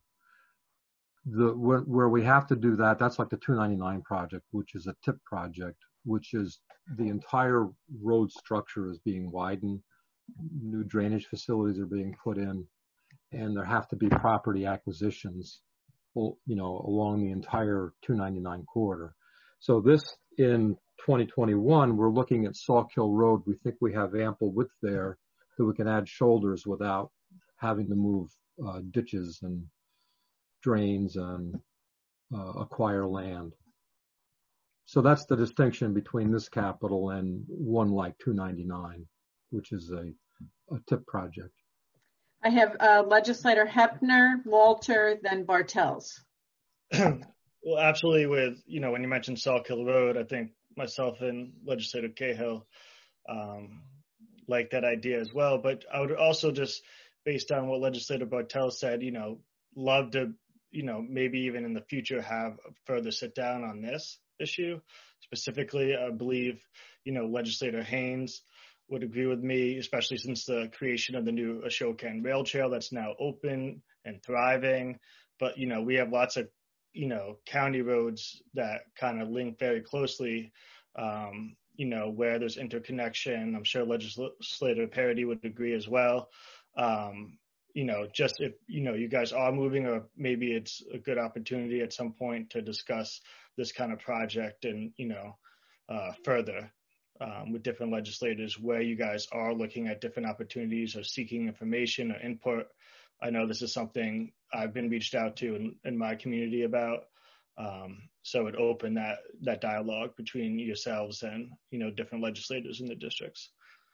the where, where we have to do that, that's like the two ninety-nine project, which is a T I P project, which is the entire road structure is being widened, new drainage facilities are being put in, and there have to be property acquisitions, you know, along the entire two ninety-nine corridor. So this in twenty twenty-one, we're looking at Sawkill Road. We think we have ample width there that we can add shoulders without having to move uh, ditches and drains and uh, acquire land. So that's the distinction between this capital and one like two ninety-nine, which is a, a tip project. I have uh, Legislator Hepner, Walter, then Bartels. Well, absolutely. With, you know, when you mentioned Sawkill Road, I think myself and Legislator Cahill um, like that idea as well. But I would also just, based on what Legislator Bartels said, you know, love to, you know, maybe even in the future have a further sit down on this issue. Specifically, I believe, you know, Legislator Haynes would agree with me, especially since the creation of the new Ashokan Rail Trail that's now open and thriving. But, you know, we have lots of, you know, county roads that kind of link very closely, um, you know, where there's interconnection. I'm sure Legislator Parity would agree as well. Um, you know, just if, you know, you guys are moving, or maybe it's a good opportunity at some point to discuss this kind of project and, you know, uh, further um, with different legislators where you guys are looking at different opportunities or seeking information or input. I know this is something I've been reached out to in, in my community about. Um, so it opened that, that dialogue between yourselves and, you know, different legislators in the districts.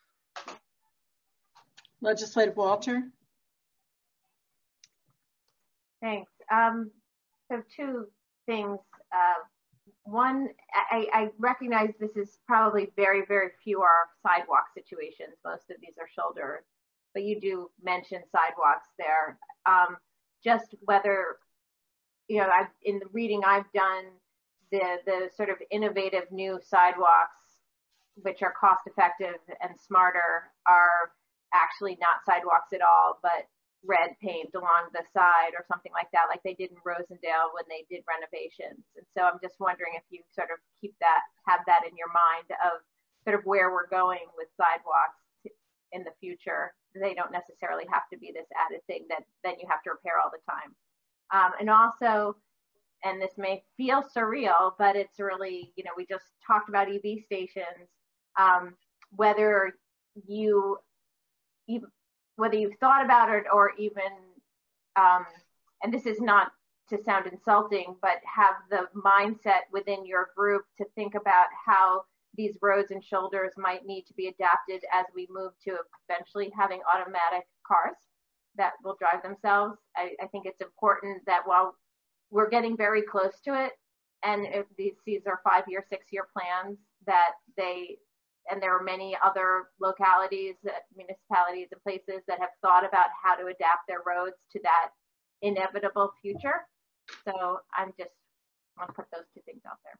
Legislator Walter. Thanks. Um, so two things. Uh, one, I, I recognize this is probably very, very few are sidewalk situations. Most of these are shoulder, but you do mention sidewalks there. Um, just whether, you know, I've, in the reading I've done, the, the sort of innovative new sidewalks, which are cost effective and smarter, are actually not sidewalks at all, but red paved along the side or something like that, like they did in Rosendale when they did renovations. And so I'm just wondering if you sort of keep that, have that in your mind of sort of where we're going with sidewalks in the future. They don't necessarily have to be this added thing that then you have to repair all the time. Um, and also, and this may feel surreal, but it's really, you know, we just talked about E V stations, um, whether you, even, whether you've thought about it or even, um, and this is not to sound insulting, but have the mindset within your group to think about how these roads and shoulders might need to be adapted as we move to eventually having automatic cars that will drive themselves. I, I think it's important that while we're getting very close to it, and if these, these are five-year, six-year plans, that they, and there are many other localities, municipalities and places that have thought about how to adapt their roads to that inevitable future. So I'm just, I want to put those two things out there.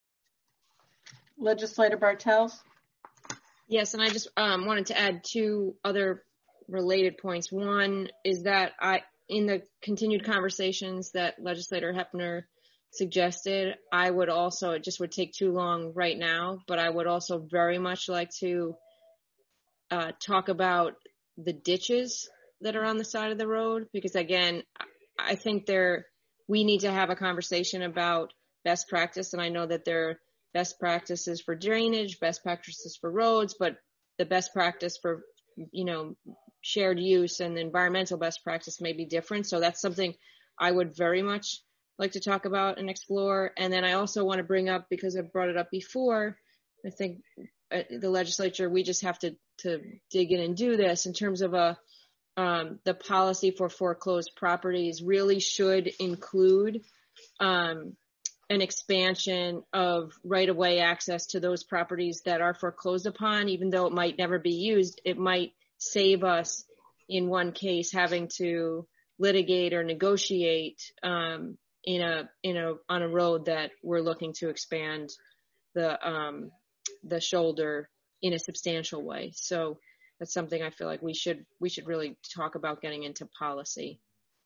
Legislator Bartels. Yes, and I just um, wanted to add two other related points. One is that I, in the continued conversations that Legislator Hepner suggested, I would also, it just would take too long right now, but I would also very much like to uh, talk about the ditches that are on the side of the road, because again, I think there, we need to have a conversation about best practice, and I know that there are best practices for drainage, best practices for roads, but the best practice for, you know, shared use and environmental best practice may be different. So that's something I would very much like to talk about and explore. And then I also want to bring up, because I've brought it up before, I think uh, the legislature, we just have to, to dig in and do this in terms of a, um, the policy for foreclosed properties really should include um, an expansion of right-of-way access to those properties that are foreclosed upon. Even though it might never be used, it might save us in one case having to litigate or negotiate um, in a in a on a road that we're looking to expand the um, the shoulder in a substantial way. So that's something I feel like we should we should really talk about getting into policy.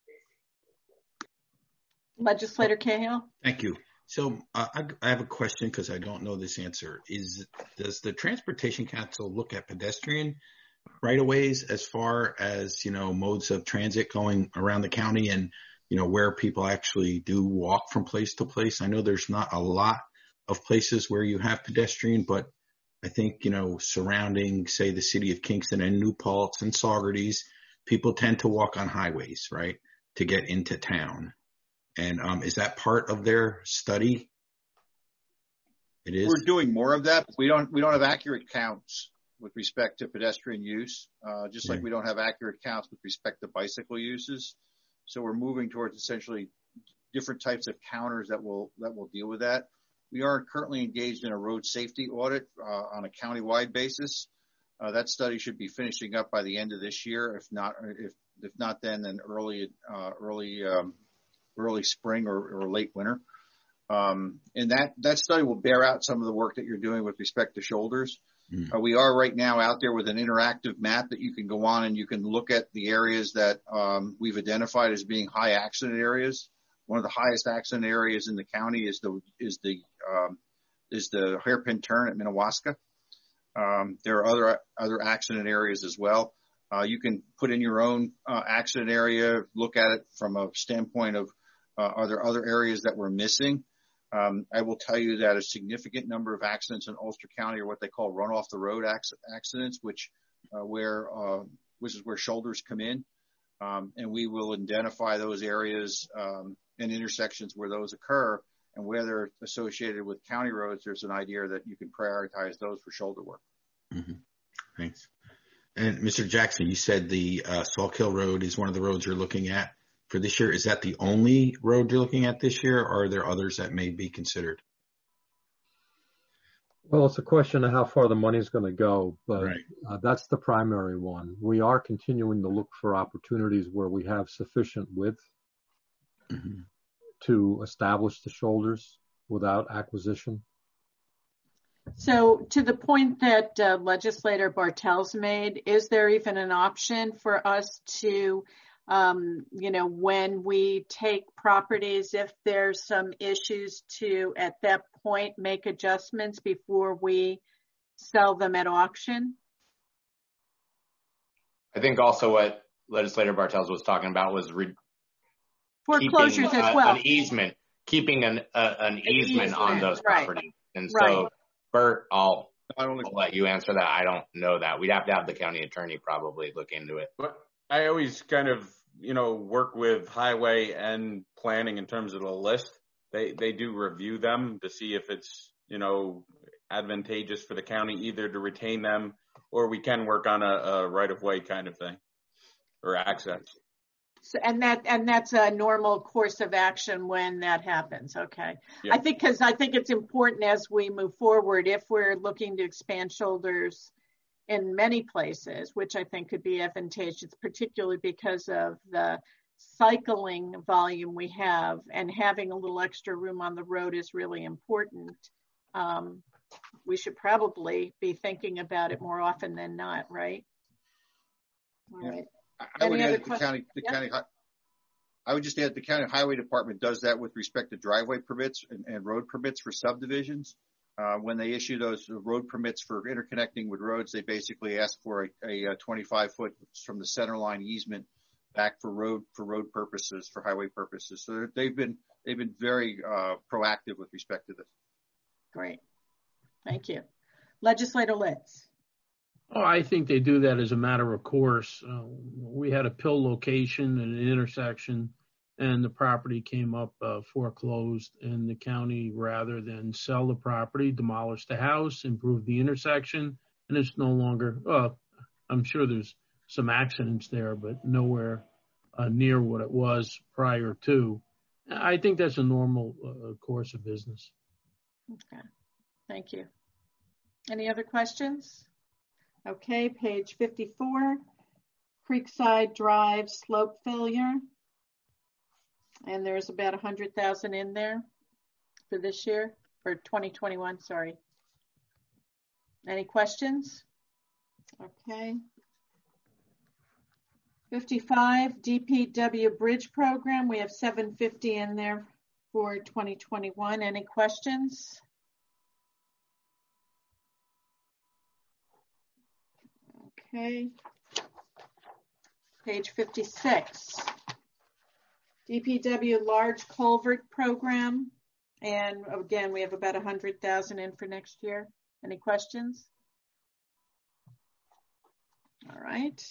Legislator Cahill. Thank you. So uh, I, I have a question because I don't know this answer. Is does the Transportation Council look at pedestrian right-of-ways as far as, you know, modes of transit going around the county and, you know, where people actually do walk from place to place? I know there's not a lot of places where you have pedestrian, but I think, you know, surrounding, say, the city of Kingston and New Paltz and Saugerties, people tend to walk on highways, right, to get into town. And um, is that part of their study? It is. We're doing more of that. We don't we don't have accurate counts with respect to pedestrian use, uh, just like we don't have accurate counts with respect to bicycle uses. So we're moving towards essentially different types of counters that will that will deal with that. We are currently engaged in a road safety audit uh, on a countywide basis. Uh, that study should be finishing up by the end of this year. If not, if if not then, then early uh, early um, early spring or, or late winter. Um, and that, that study will bear out some of the work that you're doing with respect to shoulders. Mm. Uh, we are right now out there with an interactive map that you can go on and you can look at the areas that um, we've identified as being high accident areas. One of the highest accident areas in the county is the is the um, is the hairpin turn at Minnewaska. Um, there are other other accident areas as well. Uh, you can put in your own uh, accident area, look at it from a standpoint of uh, are there other areas that we're missing. Um, I will tell you that a significant number of accidents in Ulster County are what they call run off the road accidents, which uh, where uh, which is where shoulders come in, um, and we will identify those areas um, and intersections where those occur, and where they're associated with county roads. There's an idea that you can prioritize those for shoulder work. Mm-hmm. Thanks. And Mister Jackson, you said the uh, Saltkill Road is one of the roads you're looking at for this year. Is that the only road you're looking at this year, or are there others that may be considered? Well, it's a question of how far the money is going to go, but right. uh, that's the primary one. We are continuing to look for opportunities where we have sufficient width mm-hmm. to establish the shoulders without acquisition. So to the point that uh, Legislator Bartels made, is there even an option for us to Um, you know, when we take properties, if there's some issues, to at that point make adjustments before we sell them at auction? I think also what Legislator Bartels was talking about was re- foreclosures keeping, as uh, well. An easement, keeping an uh, an, an easement, easement on those right. properties. And right. so, Bert, I'll, I'll let you answer that. I don't know that. We'd have to have the county attorney probably look into it. But I always kind of, you know, work with highway and planning in terms of the list. They they do review them to see if it's, you know, advantageous for the county either to retain them, or we can work on a, a right of way kind of thing or access. So, and that and that's a normal course of action when that happens. Okay. Yeah. I think because I think it's important as we move forward, if we're looking to expand shoulders in many places, which I think could be advantageous, particularly because of the cycling volume we have, and having a little extra room on the road is really important. Um, we should probably be thinking about it more often than not, right? All yeah. right. I would Any add other the questions? county, the yeah. county, I would just add the county highway department does that with respect to driveway permits and, and road permits for subdivisions. Uh, when they issue those road permits for interconnecting with roads, they basically ask for a, a twenty-five foot from the center line easement back for road for road purposes, for highway purposes. So they've been they've been very uh, proactive with respect to this. Great, thank you, Legislator Litz. Oh, I think they do that as a matter of course. Uh, we had a pill location and an intersection, and the property came up uh, foreclosed, and the county, rather than sell the property, demolished the house, improved the intersection, and it's no longer, uh, I'm sure there's some accidents there, but nowhere uh, near what it was prior to. I think that's a normal uh, course of business. Okay, thank you. Any other questions? Okay, page fifty-four, Creekside Drive slope failure. And there's about one hundred thousand in there for this year, for twenty twenty-one, sorry. Any questions? Okay. fifty-five, D P W Bridge Program. We have seven hundred fifty in there for twenty twenty-one. Any questions? Okay. Page fifty-six. D P W Large Culvert Program. And again, we have about a hundred thousand in for next year. Any questions? All right.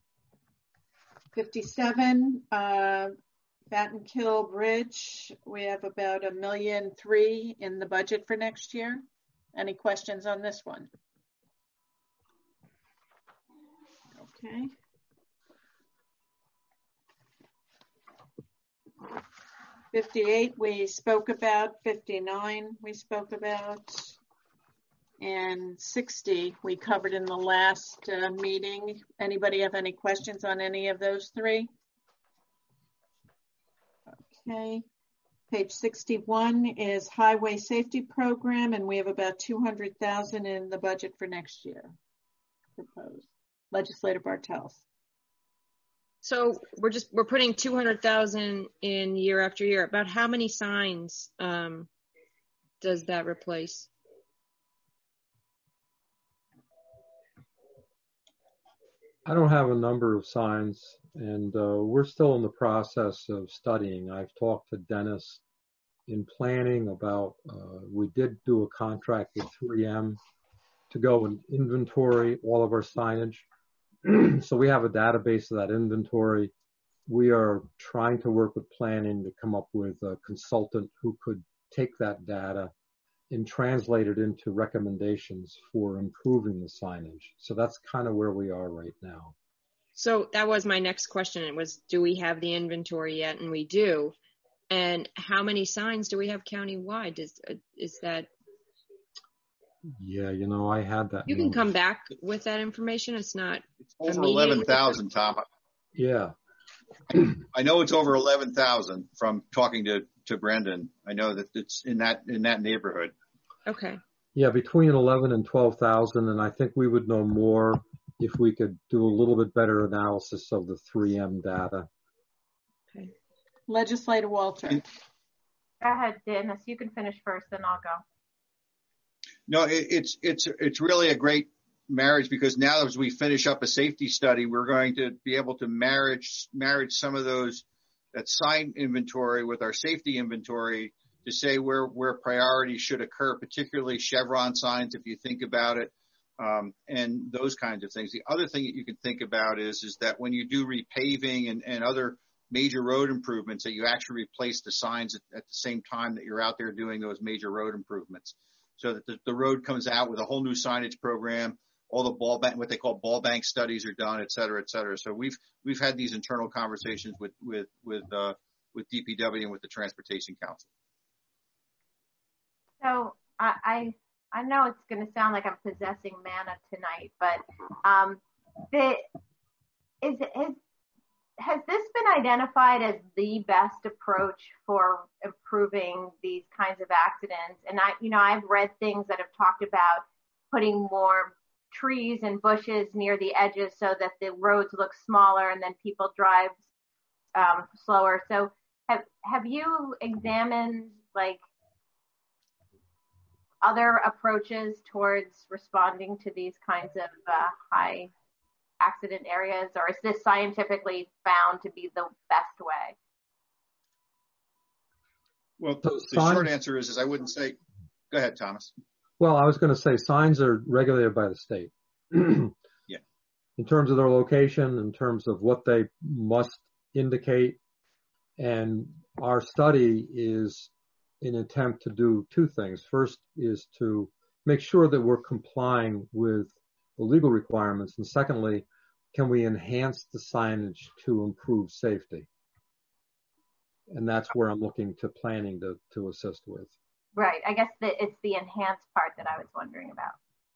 fifty-seven, uh, Batten Kill Bridge. We have about a million three in the budget for next year. Any questions on this one? Okay. fifty-eight, we spoke about. fifty-nine, we spoke about. And sixty, we covered in the last uh, meeting. Anybody have any questions on any of those three? Okay. Page sixty-one is Highway Safety Program, and we have about two hundred thousand in the budget for next year. Proposed. Legislator Bartels. So we're just, we're putting two hundred thousand in year after year. About how many signs um, does that replace? I don't have a number of signs, and uh, we're still in the process of studying. I've talked to Dennis in planning about, uh, we did do a contract with three M to go and inventory all of our signage. So we have a database of that inventory. We are trying to work with planning to come up with a consultant who could take that data and translate it into recommendations for improving the signage. So that's kind of where we are right now. So that was my next question. It was, do we have the inventory yet? And we do. And how many signs do we have countywide? Is is that? Yeah, you know, I had that. You can number. come back with that information. It's not. It's over eleven thousand, Tom. Yeah. I know it's over eleven thousand from talking to, to Brendan. I know that it's in that, in that neighborhood. Okay. Yeah, between eleven and twelve thousand. And I think we would know more if we could do a little bit better analysis of the three M data. Okay. Legislator Walter. Go ahead, Dennis. You can finish first, then I'll go. No, it, it's, it's, it's really a great marriage, because now as we finish up a safety study, we're going to be able to marriage, marriage some of those, that sign inventory with our safety inventory to say where, where priorities should occur, particularly chevron signs, if you think about it, um, and those kinds of things. The other thing that you can think about is, is that when you do repaving and, and other major road improvements, that you actually replace the signs at, at the same time that you're out there doing those major road improvements, so that the, the road comes out with a whole new signage program. All the ball bank, what they call ball bank studies are done, et cetera, et cetera. So we've, we've had these internal conversations with, with, with, uh, with D P W and with the Transportation Council. So I, I, I know it's going to sound like I'm possessing manna tonight, but, um, the, is, is, has this been identified as the best approach for improving these kinds of accidents? And I, you know, I've read things that have talked about putting more trees and bushes near the edges so that the roads look smaller and then people drive um, slower. So have, have you examined like other approaches towards responding to these kinds of uh, high accident areas, or is this scientifically found to be the best way? Well, So the signs- short answer is, is I wouldn't say, go ahead, Thomas. Well, I was going to say signs are regulated by the state. Yeah. In terms of their location, in terms of what they must indicate. And our study is an attempt to do two things. First is to make sure that we're complying with the legal requirements. And secondly, can we enhance the signage to improve safety? And that's where I'm looking to planning to, to assist with. Right. I guess that it's the enhanced part that I was wondering about.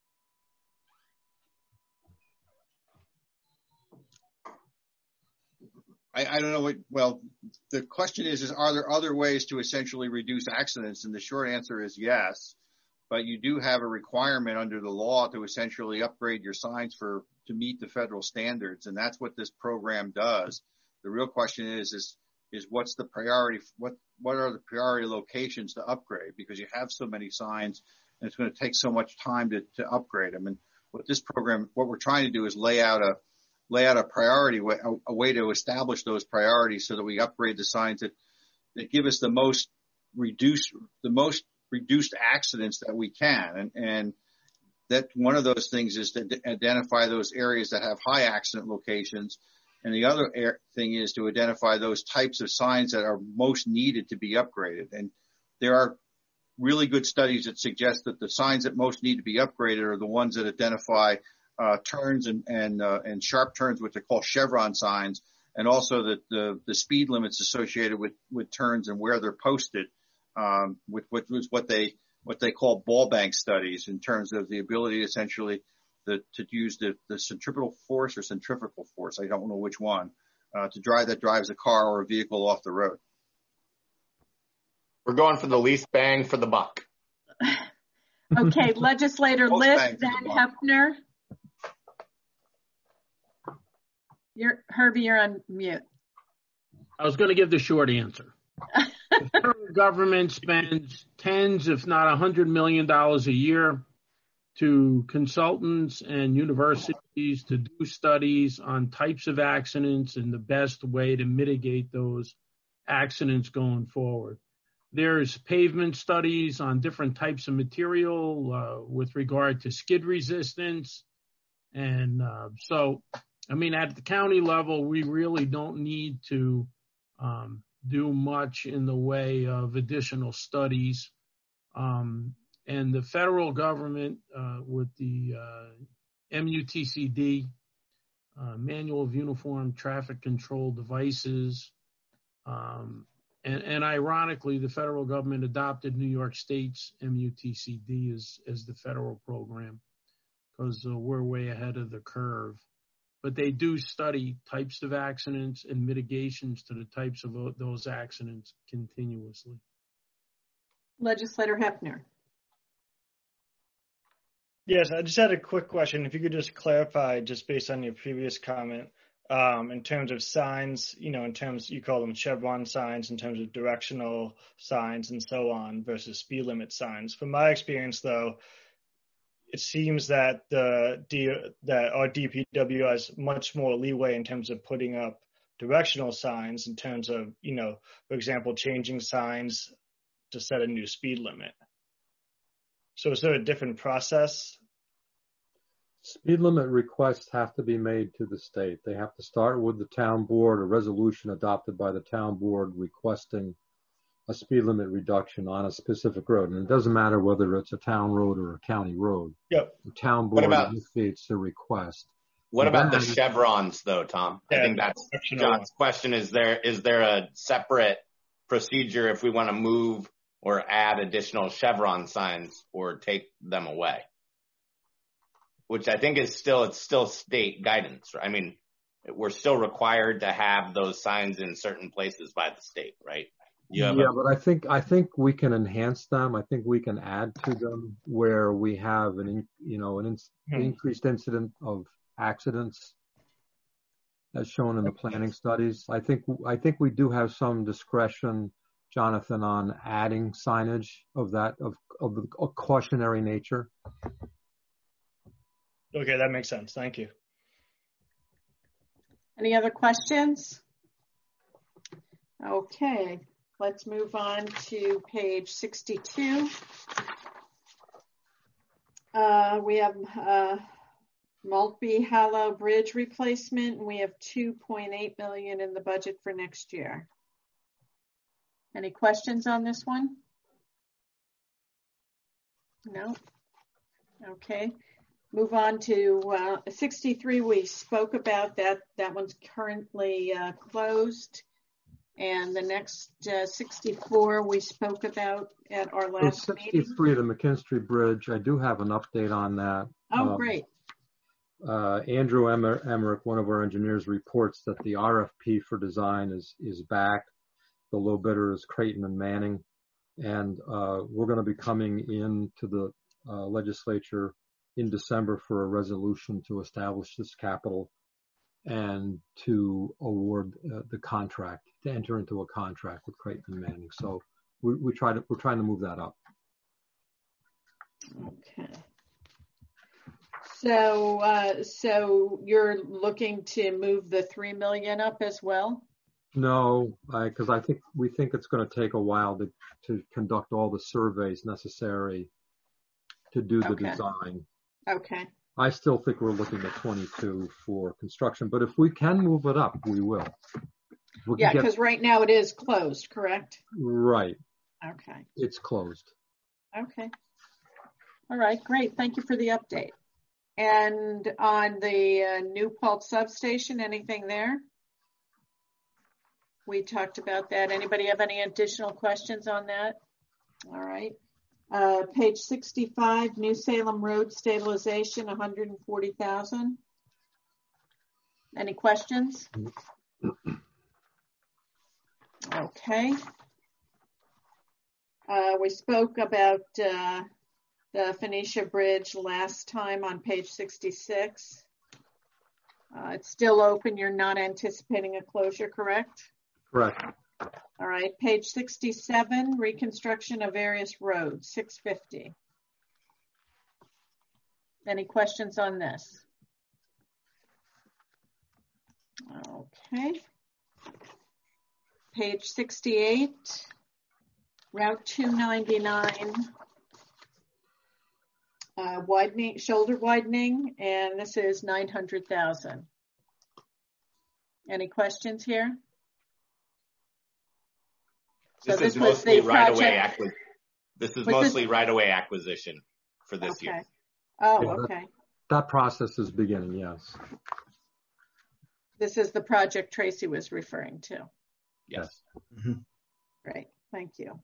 I, I don't know what, well, the question is, is are there other ways to essentially reduce accidents? And the short answer is yes, but you do have a requirement under the law to essentially upgrade your signs for, to meet the federal standards. And that's what this program does. The real question is, is, is what's the priority? What, what are the priority locations to upgrade? Because you have so many signs and it's going to take so much time to, to upgrade them. And what this program, what we're trying to do is lay out a, lay out a priority, a, a way to establish those priorities so that we upgrade the signs that, that give us the most reduce the most reduced accidents that we can. And, and that one of those things is to identify those areas that have high accident locations. And the other air, thing is to identify those types of signs that are most needed to be upgraded. And there are really good studies that suggest that the signs that most need to be upgraded are the ones that identify uh, turns and and, uh, and sharp turns, which are called chevron signs, and also the, the, the speed limits associated with, with turns and where they're posted, um, with, with, with what they what they call ball bank studies in terms of the ability essentially the, to use the, the centripetal force or centrifugal force, I don't know which one, uh, to drive that drives a car or a vehicle off the road. We're going for the least bang for the buck. Okay, legislator List, then Hefner. You're, Herbie, you're on mute. I was going to give the short answer. The federal government spends tens, if not a hundred million dollars a year to consultants and universities to do studies on types of accidents and the best way to mitigate those accidents going forward. There's pavement studies on different types of material uh, with regard to skid resistance. And uh, so, I mean, at the county level, we really don't need to um, do much in the way of additional studies. Um, and the federal government uh, with the uh, M U T C D, uh, Manual of Uniform Traffic Control Devices, um, and, and ironically, the federal government adopted New York State's M U T C D as, as the federal program because uh, we're way ahead of the curve. But they do study types of accidents and mitigations to the types of those accidents continuously. Legislator Hefner. Yes, I just had a quick question. If you could just clarify, just based on your previous comment, um, in terms of signs, you know, in terms, you call them chevron signs, in terms of directional signs and so on versus speed limit signs. From my experience, though, it seems that the D, that our D P W has much more leeway in terms of putting up directional signs in terms of, you know, for example, changing signs to set a new speed limit. So is there a different process? Speed limit requests have to be made to the state. They have to start with the town board, a resolution adopted by the town board requesting a speed limit reduction on a specific road. And it doesn't matter whether it's a town road or a county road. Yep. The town board initiates the request. What and about the then, chevrons, though, Tom? Yeah, I think that's John's question. Is there is there a separate procedure if we want to move or add additional chevron signs or take them away? Which I think is still, it's still state guidance. I mean, we're still required to have those signs in certain places by the state, right? You have yeah, a, but I think I think we can enhance them. I think we can add to them where we have an in, you know an in, increased incident of accidents, as shown in the planning studies. I think I think we do have some discretion, Jonathan, on adding signage of that of of a cautionary nature. Okay, that makes sense. Thank you. Any other questions? Okay, let's move on to page sixty-two. Uh, we have uh, Maltby Hollow Bridge replacement, and we have two point eight million dollars in the budget for next year. Any questions on this one? No? Okay. Move on to uh, sixty-three. We spoke about that. That one's currently uh, closed. And the next uh, sixty-four we spoke about at our last so sixty-three, meeting. the McKinstry Bridge. I do have an update on that. Oh, um, great. Uh, Andrew Emmer- Emmerich, one of our engineers, reports that the R F P for design is is back. The low bidder is Creighton and Manning. And uh, we're going to be coming into the uh, legislature in December for a resolution to establish this capital and to award uh, the contract, to enter into a contract with Creighton and Manning. So we, we try to, we're trying to move that up. Okay. So, uh, so you're looking to move the three million up as well? No, because I, I think we think it's going to take a while to, to conduct all the surveys necessary to do the Okay. design. Okay. I still think we're looking at twenty-two for construction, but if we can move it up, we will. If we can Yeah, get- because right now it is closed, correct? Right. Okay. It's closed. Okay. All right, great. Thank you for the update. And on the uh, New Paltz substation, anything there? We talked about that. Anybody have any additional questions on that? All right. Uh, page sixty-five, New Salem Road stabilization, one hundred forty thousand. Any questions? Okay. Uh, we spoke about uh, the Phoenicia Bridge last time on page sixty-six. Uh, it's still open. You're not anticipating a closure, correct? Correct. All right. Page sixty-seven, reconstruction of various roads, six fifty. Any questions on this? Okay. Page sixty-eight, Route two ninety-nine, uh, widening, shoulder widening, and this is nine hundred thousand. Any questions here? This, So is this was mostly the right away project- acquisition. This is Was this- mostly right away acquisition for this Okay. year. Oh, Yeah, that- okay. That process is beginning, yes. This is the project Tracy was referring to. Yes. Great, thank you.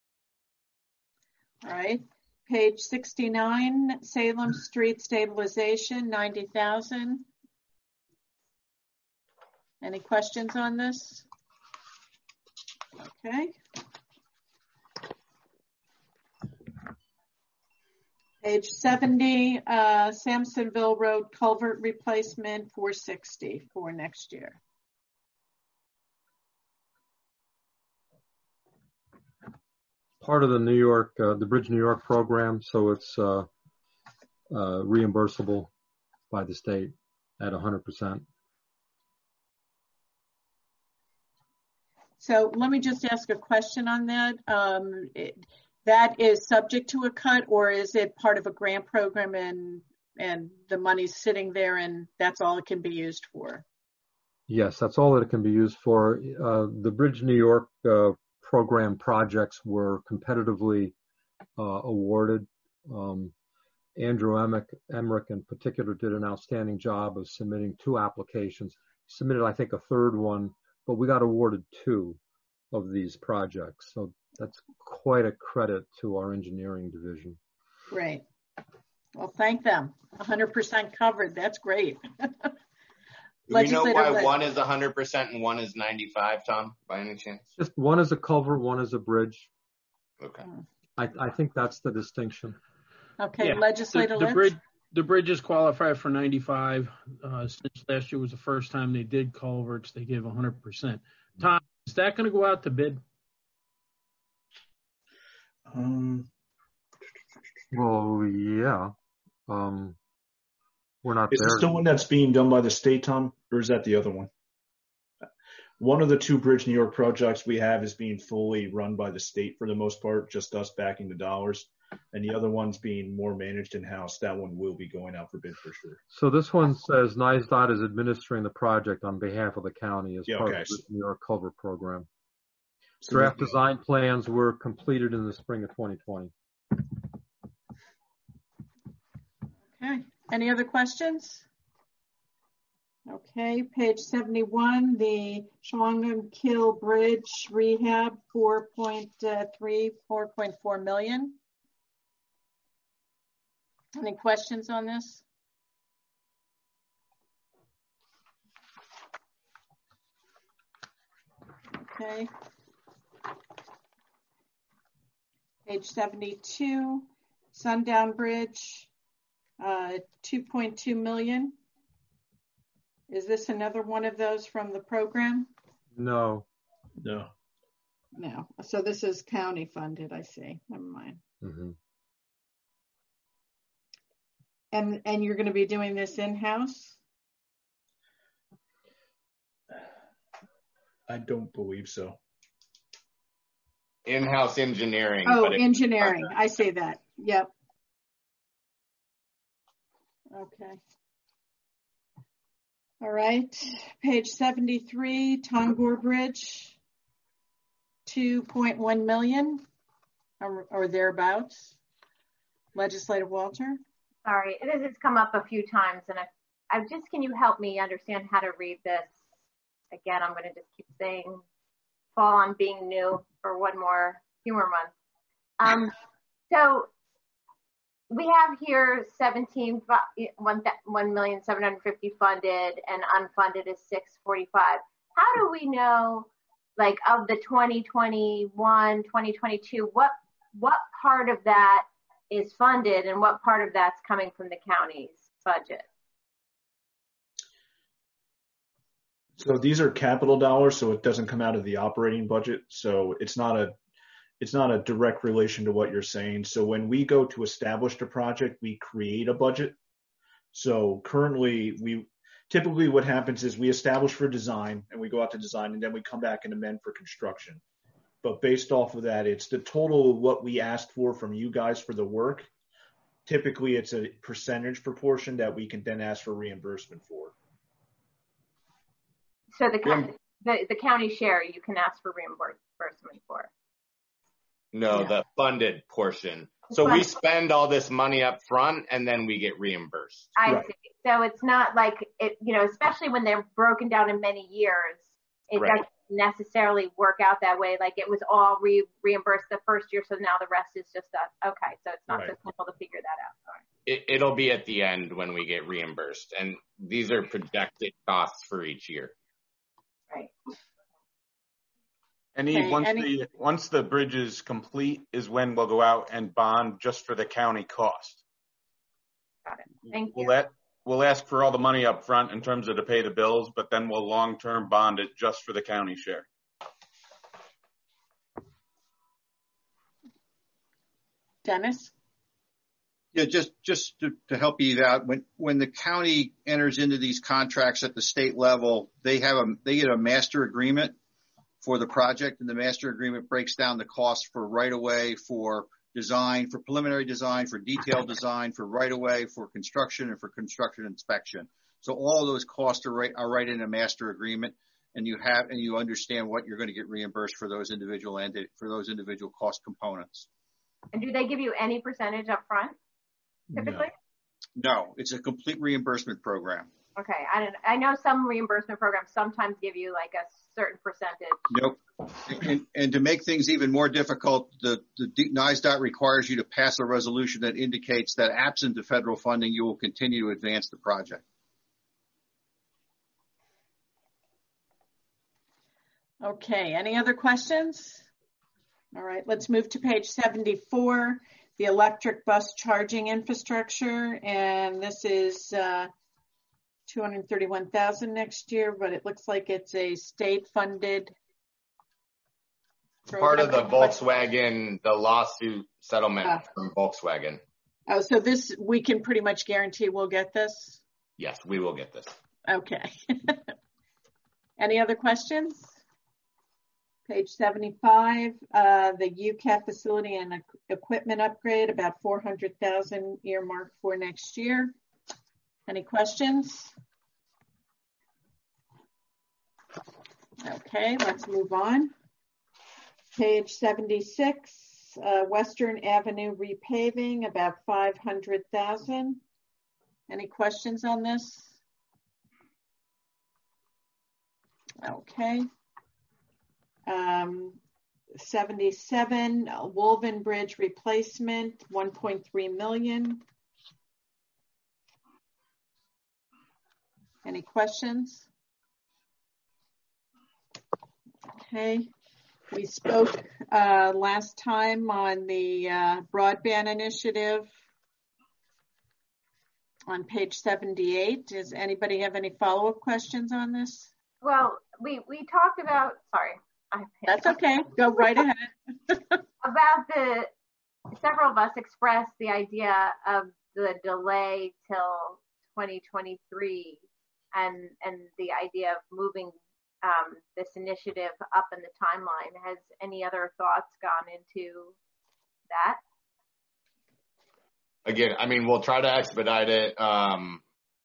All right, page sixty-nine, Salem Street stabilization, ninety thousand. Any questions on this? Okay. Page seventy, uh, Sampsonville Road culvert replacement, four sixty for next year. Part of the New York, uh, the Bridge New York program, so it's uh, uh, reimbursable by the state at one hundred percent. So let me just ask a question on that. Um, it, that is subject to a cut, or is it part of a grant program and and the money's sitting there and that's all it can be used for? Yes, that's all that it can be used for. Uh, the Bridge New York uh, program projects were competitively uh, awarded. Um, Andrew Emmerich, Emmerich in particular did an outstanding job of submitting two applications. He submitted, I think, a third one, but we got awarded two of these projects. So that's quite a credit to our engineering division. Great. Well, thank them. one hundred percent covered. That's great. Do we know why Legislator- one is one hundred percent and one is ninety-five, Tom, by any chance? Just one is a culvert, one is a bridge. Okay. I, I think that's the distinction. Okay, Yeah, legislator the, the Litz? bridge, the bridges qualify for ninety-five. Uh, since last year was the first time they did culverts, they gave one hundred percent. Tom, is that going to go out to bid? Um, Well, yeah. Um, we're not is there. this the one that's being done by the state, Tom, or is that the other one? One of the two Bridge New York projects we have is being fully run by the state for the most part, just us backing the dollars. And the other one's being more managed in-house. That one will be going out for bid for sure. So this one says NISDOT is administering the project on behalf of the county as Yeah, part okay. of the New York culvert program. So Draft this- design plans were completed in the spring of twenty twenty. Okay, any other questions? Okay, page seventy-one, the Schwangenkill Bridge rehab, four point three, four point four million. Any questions on this? Okay. Page seventy-two, Sundown Bridge, uh, two point two million. Is this another one of those from the program? No. No. No. So this is county funded, I see. Never mind. Mm-hmm. And and you're going to be doing this in-house? I don't believe so. In-house engineering. Oh, but it- engineering. I see that. Yep. Okay. All right. Page seventy-three, Tongor Bridge, two point one million or, or thereabouts. Legislative Walter. Sorry, it has it's come up a few times, and I, I just can you help me understand how to read this? Again, I'm going to just keep saying, fall on being new for one more humor month. Um, so we have here seventeen, one million seven hundred fifty funded, and unfunded is six forty-five. How do we know, like, of the twenty twenty-one, twenty twenty-two, what what part of that is funded and what part of that's coming from the county's budget? So these are capital dollars, so it doesn't come out of the operating budget. So it's not a it's not a direct relation to what you're saying. So when we go to establish a project, we create a budget. So currently, we typically what happens is we establish for design and we go out to design, and then we come back and amend for construction. But based off of that, it's the total of what we asked for from you guys for the work. Typically, it's a percentage proportion that we can then ask for reimbursement for. So the, yeah. the, the county share, you can ask for reimbursement for? No, yeah. The funded portion. So funded. We spend all this money up front and then we get reimbursed. I right. see. So it's not like, it, you know, especially when they're broken down in many years, it right. doesn't necessarily work out that way. Like it was all re- reimbursed the first year, so now the rest is just that. Okay, so it's not right. so simple to figure that out. It, it'll be at the end when we get reimbursed, and these are projected costs for each year. Right. And Eve, once any- the once the bridge is complete is when we'll go out and bond just for the county cost. Got it. Thank we'll you. Let, we'll ask for all the money up front in terms of to pay the bills, but then we'll long-term bond it just for the county share. Dennis? Yeah, just just to, to help you out, when when the county enters into these contracts at the state level, they have a they get a master agreement for the project, and the master agreement breaks down the cost for right of way, for design, for preliminary design, for detailed design, for right of way, for construction, and for construction inspection. So all of those costs are right are right in a master agreement, and you have and you understand what you're going to get reimbursed for those individual and for those individual cost components. And do they give you any percentage up front? Typically? No. no, it's a complete reimbursement program. Okay, I don't, I know some reimbursement programs sometimes give you like a certain percentage. Nope. And, and to make things even more difficult, the, the N I S D O T requires you to pass a resolution that indicates that absent the federal funding, you will continue to advance the project. Okay, any other questions? All right, let's move to page seventy-four. The electric bus charging infrastructure, and this is uh, two hundred thirty-one thousand dollars next year, but it looks like it's a state-funded part of the Volkswagen, the lawsuit settlement uh, from Volkswagen. Oh, so this, we can pretty much guarantee we'll get this? Yes, we will get this. Okay. Any other questions? Page seventy-five, uh, the U C A F facility and e- equipment upgrade, about four hundred thousand dollars earmarked for next year. Any questions? Okay, let's move on. Page seventy-six, uh, Western Avenue repaving, about five hundred thousand dollars. Any questions on this? Okay. Um, seventy-seven, uh, Wolven Bridge replacement, one point three million. Any questions? Okay. We spoke uh, last time on the uh, broadband initiative on page seventy-eight. Does anybody have any follow-up questions on this? Well, we, we talked about, sorry. That's okay. Go right ahead. About the, several of us expressed the idea of the delay till twenty twenty-three and, and the idea of moving um, this initiative up in the timeline. Has any other thoughts gone into that? Again, I mean, we'll try to expedite it, um,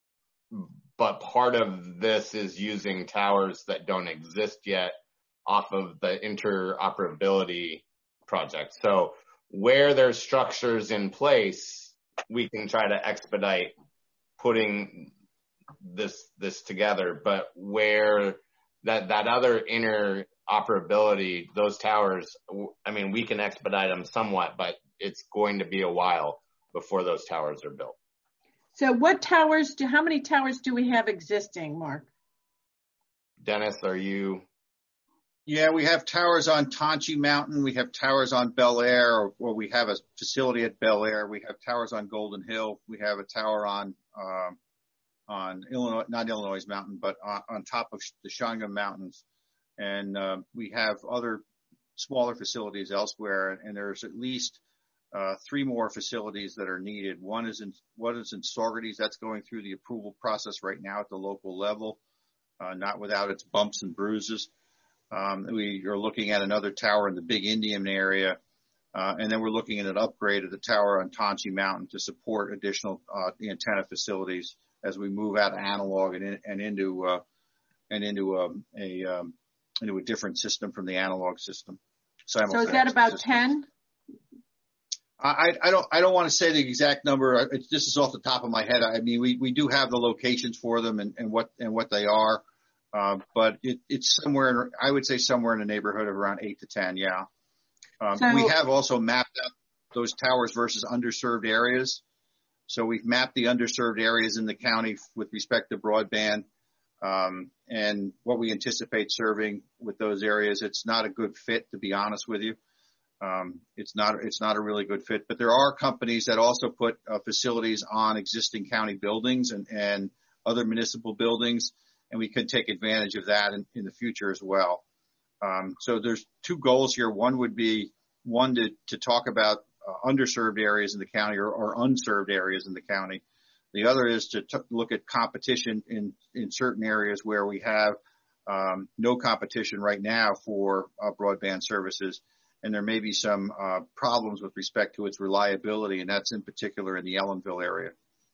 but part of this is using towers that don't exist yet off of the interoperability project. So where there's structures in place, we can try to expedite putting this this together. But where that that other interoperability, those towers, I mean, we can expedite them somewhat, but it's going to be a while before those towers are built. So what towers do, how many towers do we have existing, Mark? Dennis, are you? Yeah, we have towers on Tonchi Mountain. We have towers on Bel Air, or, or we have a facility at Bel Air. We have towers on Golden Hill. We have a tower on, um, on Illinois, not Illinois Mountain, but on, on top of the Shanga Mountains. And, uh, we have other smaller facilities elsewhere, and there's at least Uh, three more facilities that are needed. One is in, one is in Saugerties. That's going through the approval process right now at the local level, uh, not without its bumps and bruises. Um, we are looking at another tower in the Big Indian area. Uh, and then we're looking at an upgrade of the tower on Tonchi Mountain to support additional, uh, antenna facilities as we move out of analog and, in, and into, uh, and into, um, a, um, into a different system from the analog system. So is that about ten? I, I don't, I don't want to say the exact number. It's, this is off the top of my head. I mean, we, we do have the locations for them and, and what, and what they are. Uh, but it, it's somewhere, I would say somewhere in the neighborhood of around eight to ten. Yeah. Um, So- we have also mapped out those towers versus underserved areas. So we've mapped the underserved areas in the county with respect to broadband. Um, and what we anticipate serving with those areas. It's not a good fit, to be honest with you. Um, it's not, it's not a really good fit, but there are companies that also put uh, facilities on existing county buildings and, and other municipal buildings, and we could take advantage of that in, in the future as well. Um, so there's two goals here. One would be one to, to talk about uh, underserved areas in the county or, or unserved areas in the county. The other is to t- look at competition in, in certain areas where we have um, no competition right now for uh, broadband services. And there may be some uh, problems with respect to its reliability, and that's in particular in the Ellenville area.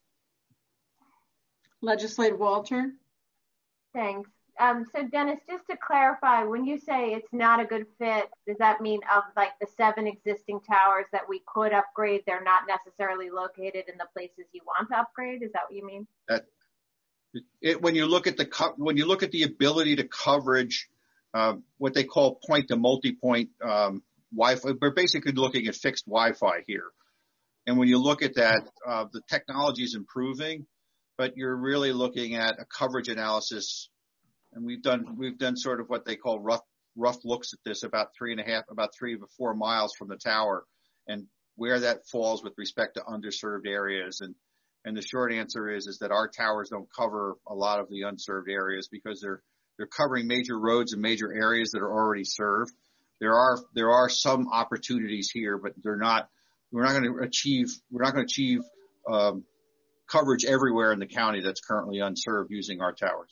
Legislator Walter? Thanks. Um, so Dennis, just to clarify, when you say it's not a good fit, does that mean of like the seven existing towers that we could upgrade, they're not necessarily located in the places you want to upgrade? Is that what you mean? That it, when you look at the co- when you look at the ability to coverage, uh, what they call point to multi-point um, Wi-Fi, we're basically looking at fixed Wi-Fi here. And when you look at that, uh, the technology is improving, but you're really looking at a coverage analysis. And we've done, we've done sort of what they call rough, rough looks at this about three and a half, about three to four miles from the tower and where that falls with respect to underserved areas. And, and the short answer is, is that our towers don't cover a lot of the unserved areas because they're, they're covering major roads and major areas that are already served. There are, there are some opportunities here, but they're not, we're not going to achieve, we're not going to achieve, um, coverage everywhere in the county that's currently unserved using our towers.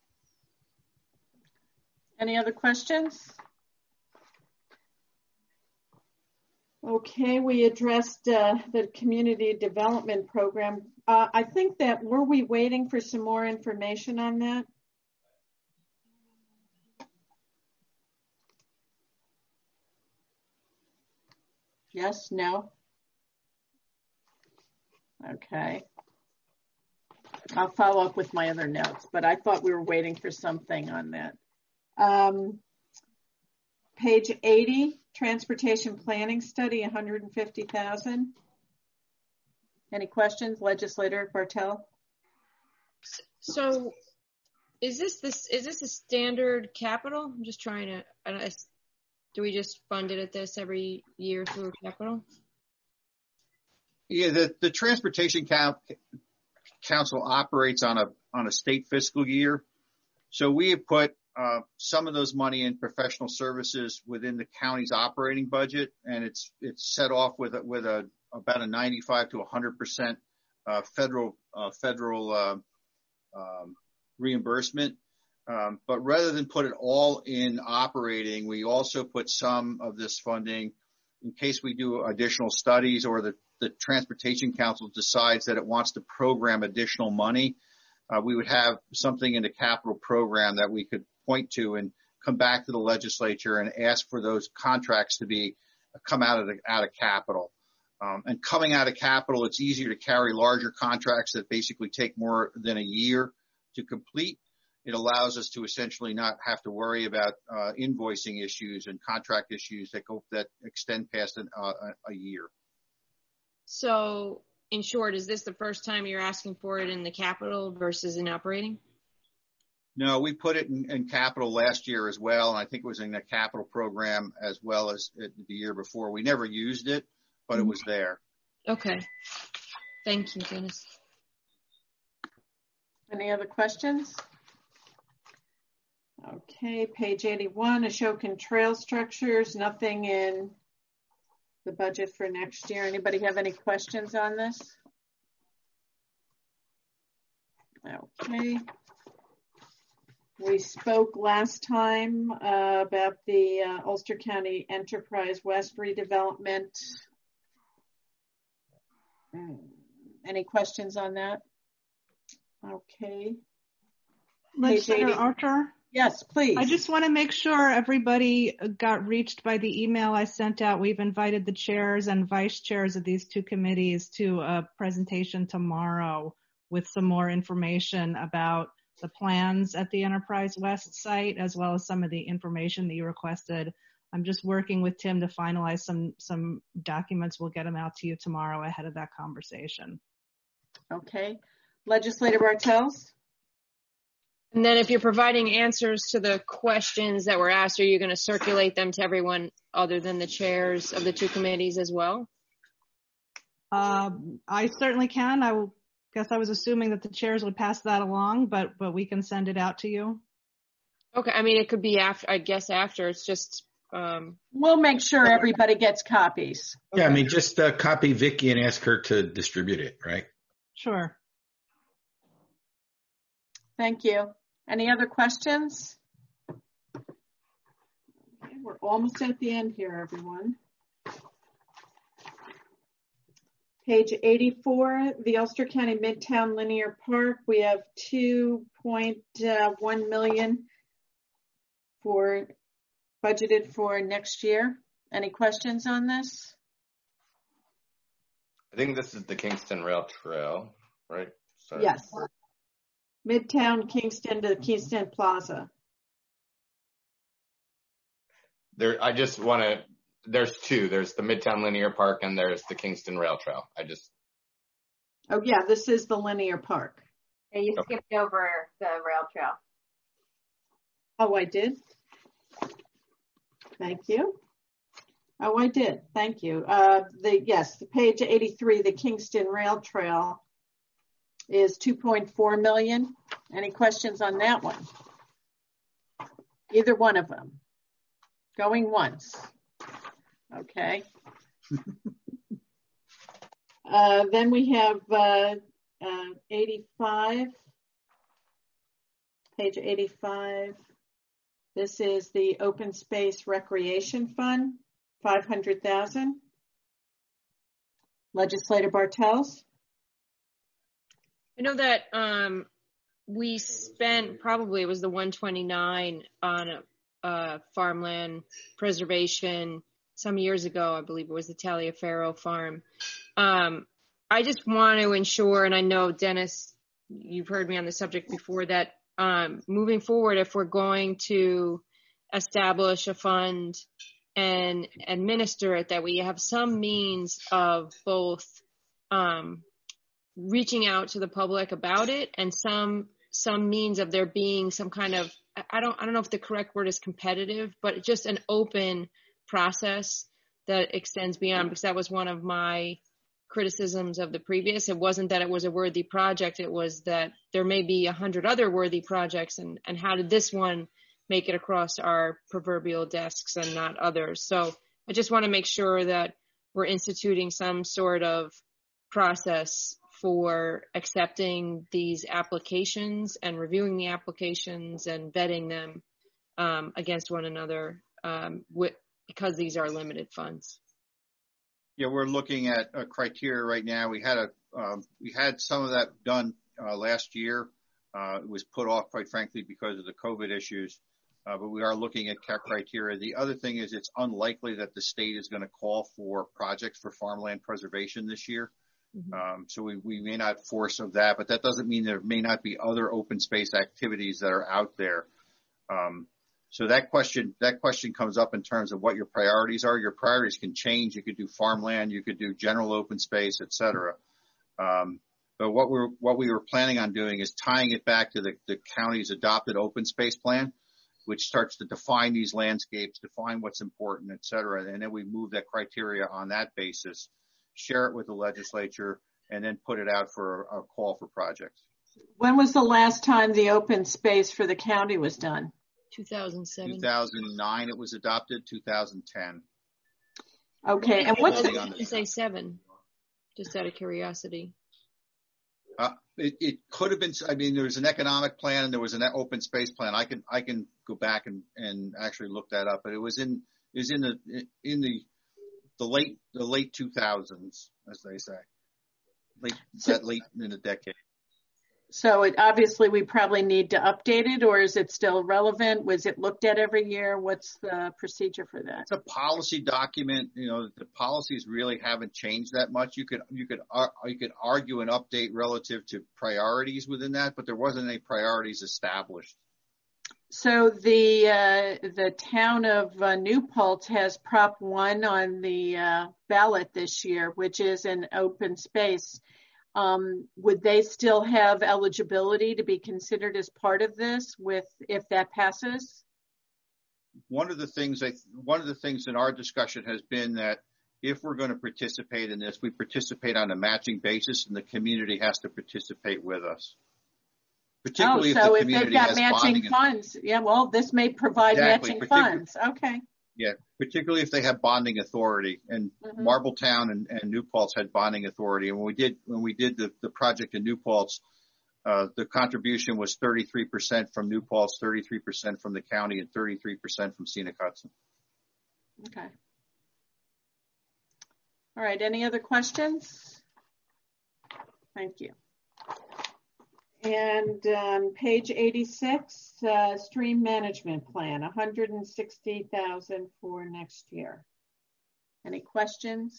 Any other questions? Okay, we addressed uh, the community development program. Uh, I think that, were we waiting for some more information on that? Yes, no? Okay. I'll follow up with my other notes, but I thought we were waiting for something on that. Um, page eighty, transportation planning study, one hundred fifty thousand. Any questions, Legislator Bartel? So is this this is this a standard capital? I'm just trying to, I don't, do we just fund it at this every year through capital? Yeah, the, the Transportation Council operates on a, on a state fiscal year. So we have put uh, some of those money in professional services within the county's operating budget, and it's, it's set off with a, with a, about a ninety-five to one hundred percent uh, federal, uh, federal uh, um, reimbursement. Um, but rather than put it all in operating, we also put some of this funding in case we do additional studies or the, the Transportation Council decides that it wants to program additional money. Uh, we would have something in the capital program that we could point to and come back to the legislature and ask for those contracts to be come out of the, out of capital. Um, and coming out of capital, it's easier to carry larger contracts that basically take more than a year to complete. It allows us to essentially not have to worry about uh, invoicing issues and contract issues that go that extend past an, uh, a year. So, in short, is this the first time you're asking for it in the capital versus in operating? No, we put it in, in capital last year as well, and I think it was in the capital program as well as the year before. We never used it, but it was there. Okay. Thank you, Dennis. Any other questions? Okay, page eighty-one, Ashokan Trail Structures, nothing in the budget for next year. Anybody have any questions on this? Okay. We spoke last time uh, about the uh, Ulster County Enterprise West redevelopment. Any questions on that? Okay. Legislator Archer? Yes, please. I just want to make sure everybody got reached by the email I sent out. We've invited the chairs and vice chairs of these two committees to a presentation tomorrow with some more information about the plans at the Enterprise West site, as well as some of the information that you requested. I'm just working with Tim to finalize some, some documents. We'll get them out to you tomorrow ahead of that conversation. Okay. Legislator Bartels? And then if you're providing answers to the questions that were asked, are you going to circulate them to everyone other than the chairs of the two committees as well? Uh, I certainly can. I will, guess I was assuming that the chairs would pass that along, but but we can send it out to you. Okay. I mean, it could be after, I guess after. It's just... Um, we'll make sure everybody gets copies. Okay. Yeah, I mean, just uh, copy Vicky and ask her to distribute it, right? Sure. Thank you. Any other questions? Okay, we're almost at the end here, everyone. Page eighty-four, the Ulster County Midtown Linear Park. We have two point one million for budgeted for next year. Any questions on this? I think this is the Kingston Rail Trail, right? Sorry. Yes. Midtown Kingston to Kingston Plaza. There, I just want to, there's two. There's the Midtown Linear Park and there's the Kingston Rail Trail. I just. Oh, yeah, this is the linear park. Yeah, you okay. skipped over the rail trail. Oh, I did? Thank you. Oh, I did. Thank you. Uh, the yes, the page eighty-three, the Kingston Rail Trail is two point four million. Any questions on that one? Either one of them. Going once. Okay. uh, then we have uh, uh, eighty-five. Page eighty-five. This is the Open Space Recreation Fund, five hundred thousand. Legislator Bartels? I know that um, we spent, probably it was the one twenty-nine on uh, farmland preservation some years ago. I believe it was the Taliaferro farm. Um, I just want to ensure, and I know, Dennis, you've heard me on the subject before, that um, moving forward, if we're going to establish a fund and administer it, that we have some means of both um, reaching out to the public about it and some some means of there being some kind of, I don't I don't know if the correct word is competitive, but just an open process that extends beyond, because that was one of my criticisms of the previous. It wasn't that it was a worthy project, it was that there may be a hundred other worthy projects, and and how did this one make it across our proverbial desks and not others? So I just want to make sure that we're instituting some sort of process for accepting these applications and reviewing the applications and vetting them um, against one another um, with, because these are limited funds. Yeah, we're looking at a criteria right now. We had a um, we had some of that done uh, last year. Uh, it was put off, quite frankly, because of the COVID issues. Uh, but we are looking at criteria. The other thing is it's unlikely that the state is going to call for projects for farmland preservation this year. Mm-hmm. Um, so we, we may not force of that, but that doesn't mean there may not be other open space activities that are out there. Um, so that question, that question comes up in terms of what your priorities are. Your priorities can change. You could do farmland, you could do general open space, et cetera. Um, but what we're, what we were planning on doing is tying it back to the, the county's adopted open space plan, which starts to define these landscapes, define what's important, et cetera. And then we move that criteria on that basis, share it with the legislature, and then put it out for a, a call for projects. When was the last time the open space for the county was done? two thousand seven. two thousand nine it was adopted, two thousand ten. Okay, and what's the... You say seven, just out of curiosity. Uh, it, it could have been, I mean, there was an economic plan and there was an open space plan. I can, I can go back and, and actually look that up, but it was in, it was in the, in the, the late, the late two thousands, as they say, late, so, that late in the decade. So it obviously we probably need to update it, or is it still relevant? Was it looked at every year? What's the procedure for that? It's a policy document. You know, the policies really haven't changed that much. You could you could uh, you could argue an update relative to priorities within that, but there wasn't any priorities established. So the uh, the town of uh, New Paltz has Prop One on the uh, ballot this year, which is an open space. Um, would they still have eligibility to be considered as part of this with, if that passes? One of the things I, one of the things in our discussion has been that if we're going to participate in this, we participate on a matching basis and the community has to participate with us. Particularly oh, so if, if the they've got matching funds, yeah, well, this may provide exactly, matching funds. Okay. Yeah, particularly if they have bonding authority, and mm-hmm. Marbletown and, and New Paltz had bonding authority. And when we did when we did the, the project in New Paltz, uh, the contribution was thirty-three percent from New Paltz, thirty-three percent from the county, and thirty-three percent from Scenic Hudson. Okay. All right. Any other questions? Thank you. And um, page eighty-six, uh, stream management plan, one hundred sixty thousand dollars for next year. Any questions?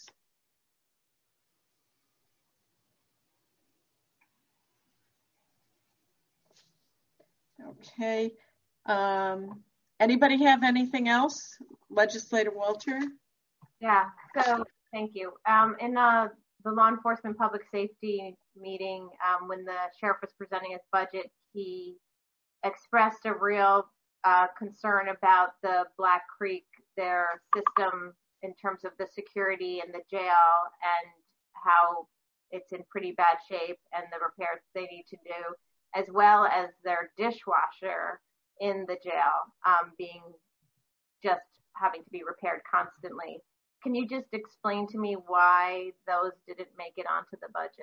Okay. Um, anybody have anything else? Legislator Walter? Yeah, so thank you. Um, in uh, the law enforcement public safety meeting, um, when the sheriff was presenting his budget, he expressed a real uh, concern about the Black Creek, their system in terms of the security and the jail and how it's in pretty bad shape and the repairs they need to do, as well as their dishwasher in the jail um, being just having to be repaired constantly. Can you just explain to me why those didn't make it onto the budget?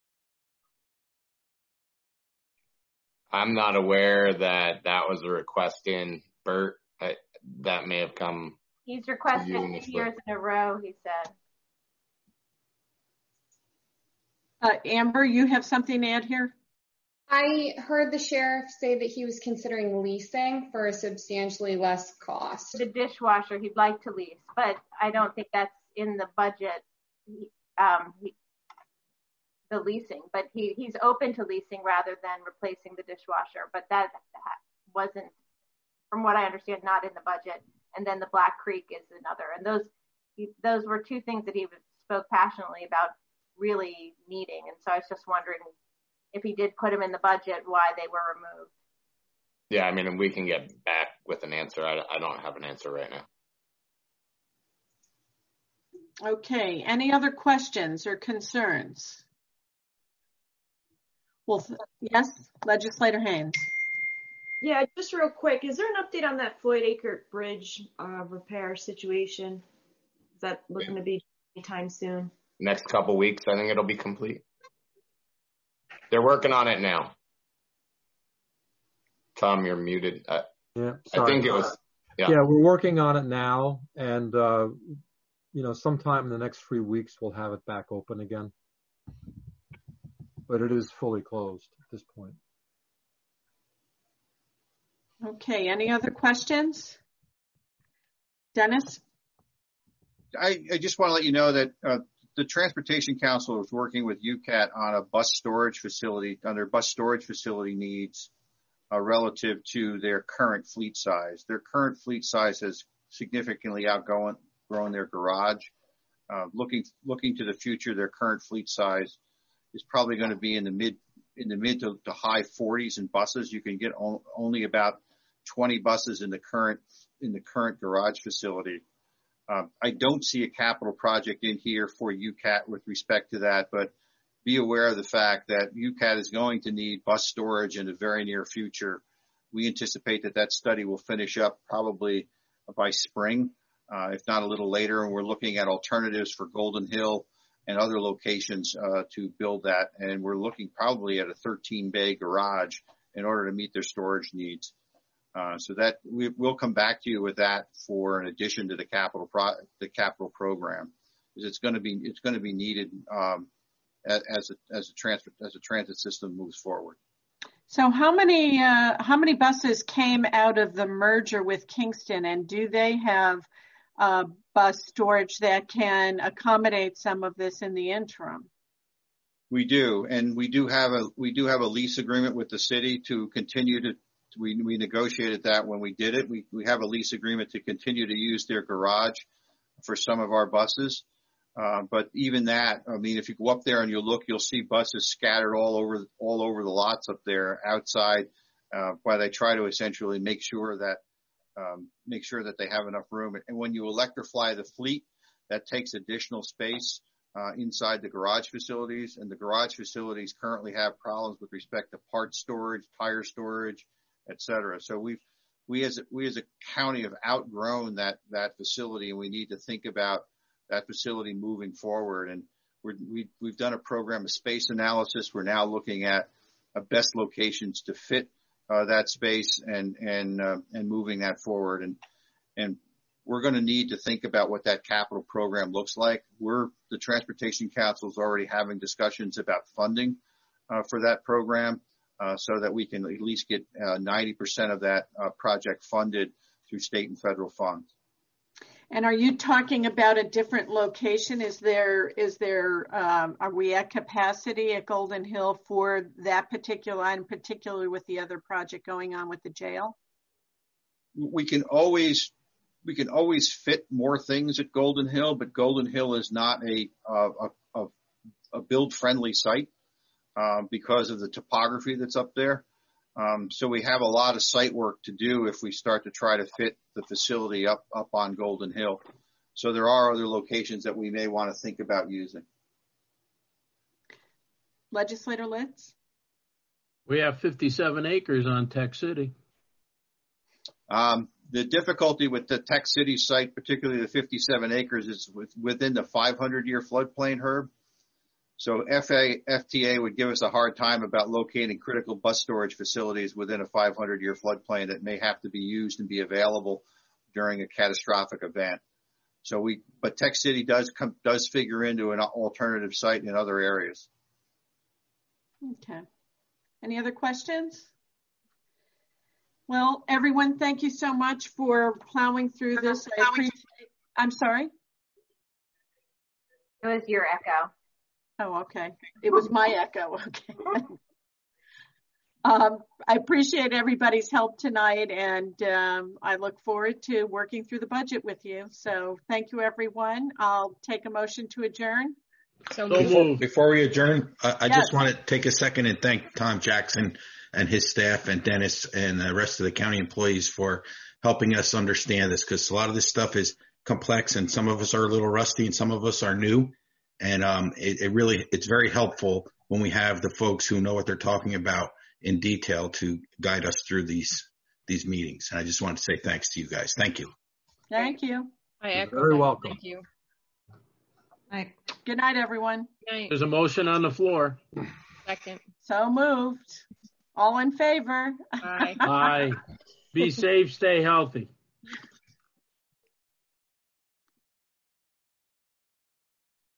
I'm not aware that that was a request in Bert. I, that may have come. He's requested two years in a row, he said. Uh, Amber, you have something to add here? I heard the sheriff say that he was considering leasing for a substantially less cost. The dishwasher he'd like to lease, but I don't think that's in the budget, he, um, he, the leasing. But he, he's open to leasing rather than replacing the dishwasher. But that wasn't, from what I understand, not in the budget. And then the Black Creek is another. And those those were two things that he spoke passionately about really needing. And so I was just wondering if he did put them in the budget, why they were removed. Yeah, I mean, we can get back with an answer. I, I don't have an answer right now. Okay. Any other questions or concerns? Well, yes, Legislator Haynes. Yeah, just real quick, is there an update on that Floyd Acre Bridge uh, repair situation? Is that looking to be anytime soon? Next couple weeks, I think it'll be complete. They're working on it now. Tom, you're muted. Uh, Yeah, I think it was, yeah. Yeah, we're working on it now, and uh, you know, sometime in the next three weeks we'll have it back open again. But it is fully closed at this point. Okay, any other questions? Dennis? I, I just want to let you know that uh, the Transportation Council is working with U C A T on a bus storage facility, on their bus storage facility needs uh, relative to their current fleet size. Their current fleet size has significantly outgrown grown their garage. Uh, looking looking to the future, their current fleet size is probably going to be in the mid in the mid to, to high forties in buses. You can get o- only about twenty buses in the current in the current garage facility. Uh, I don't see a capital project in here for U C A T with respect to that, but be aware of the fact that U C A T is going to need bus storage in the very near future. We anticipate that that study will finish up probably by spring, uh, if not a little later, and we're looking at alternatives for Golden Hill and other locations uh, to build that, and we're looking probably at a thirteen bay garage in order to meet their storage needs. Uh, so that we, we'll come back to you with that for an addition to the capital pro, the capital program, because it's going to be it's going to be needed um, as, as a as a transit as a transit system moves forward. So how many uh, how many buses came out of the merger with Kingston, and do they have uh, bus storage that can accommodate some of this in the interim? We do, and we do have a we do have a lease agreement with the city to continue to. We, we negotiated that when we did it. We, we have a lease agreement to continue to use their garage for some of our buses. Uh, but even that, I mean, if you go up there and you look, you'll see buses scattered all over, all over the lots up there outside, uh, while they try to essentially make sure that, um, make sure that they have enough room. And when you electrify the fleet, that takes additional space, uh, inside the garage facilities. And the garage facilities currently have problems with respect to part storage, tire storage, et cetera. So we've, we as a, we as a county have outgrown that, that facility, and we need to think about that facility moving forward. And we're, we, we've done a program of space analysis. We're now looking at uh, best locations to fit uh, that space and, and, uh, and moving that forward. And, and we're going to need to think about what that capital program looks like. We're, the Transportation Council is already having discussions about funding uh, for that program. Uh, so that we can at least get uh, ninety percent of that uh, project funded through state and federal funds. And are you talking about a different location? Is there, is there, um, are we at capacity at Golden Hill for that particular item, particularly with the other project going on with the jail? We can always, we can always fit more things at Golden Hill, but Golden Hill is not a, uh, a, a, a build-friendly site. Um, because of the topography that's up there. Um, so we have a lot of site work to do if we start to try to fit the facility up, up on Golden Hill. So there are other locations that we may want to think about using. Legislator Litz? We have fifty-seven acres on Tech City. Um, the difficulty with the Tech City site, particularly the fifty-seven acres, is with, within the five hundred year floodplain, Herb. So F A, F T A would give us a hard time about locating critical bus storage facilities within a five hundred year floodplain that may have to be used and be available during a catastrophic event. So we, but Tech City does come, does figure into an alternative site in other areas. Okay. Any other questions? Well, everyone, thank you so much for plowing through this. I appreciate, I'm sorry? It was your echo. Oh, okay. It was my echo. Okay. um, I appreciate everybody's help tonight, and um, I look forward to working through the budget with you. So thank you, everyone. I'll take a motion to adjourn. So before, before we adjourn, I, I yes. just want to take a second and thank Tom Jackson and his staff and Dennis and the rest of the county employees for helping us understand this, because a lot of this stuff is complex and some of us are a little rusty and some of us are new. And um, it, it really, it's very helpful when we have the folks who know what they're talking about in detail to guide us through these these meetings. And I just want to say thanks to you guys. Thank you. Thank you. I echo You're very that. welcome. Thank you. Good night, everyone. Good night. There's a motion on the floor. Second. So moved. All in favor? Aye. Aye. Be safe, stay healthy.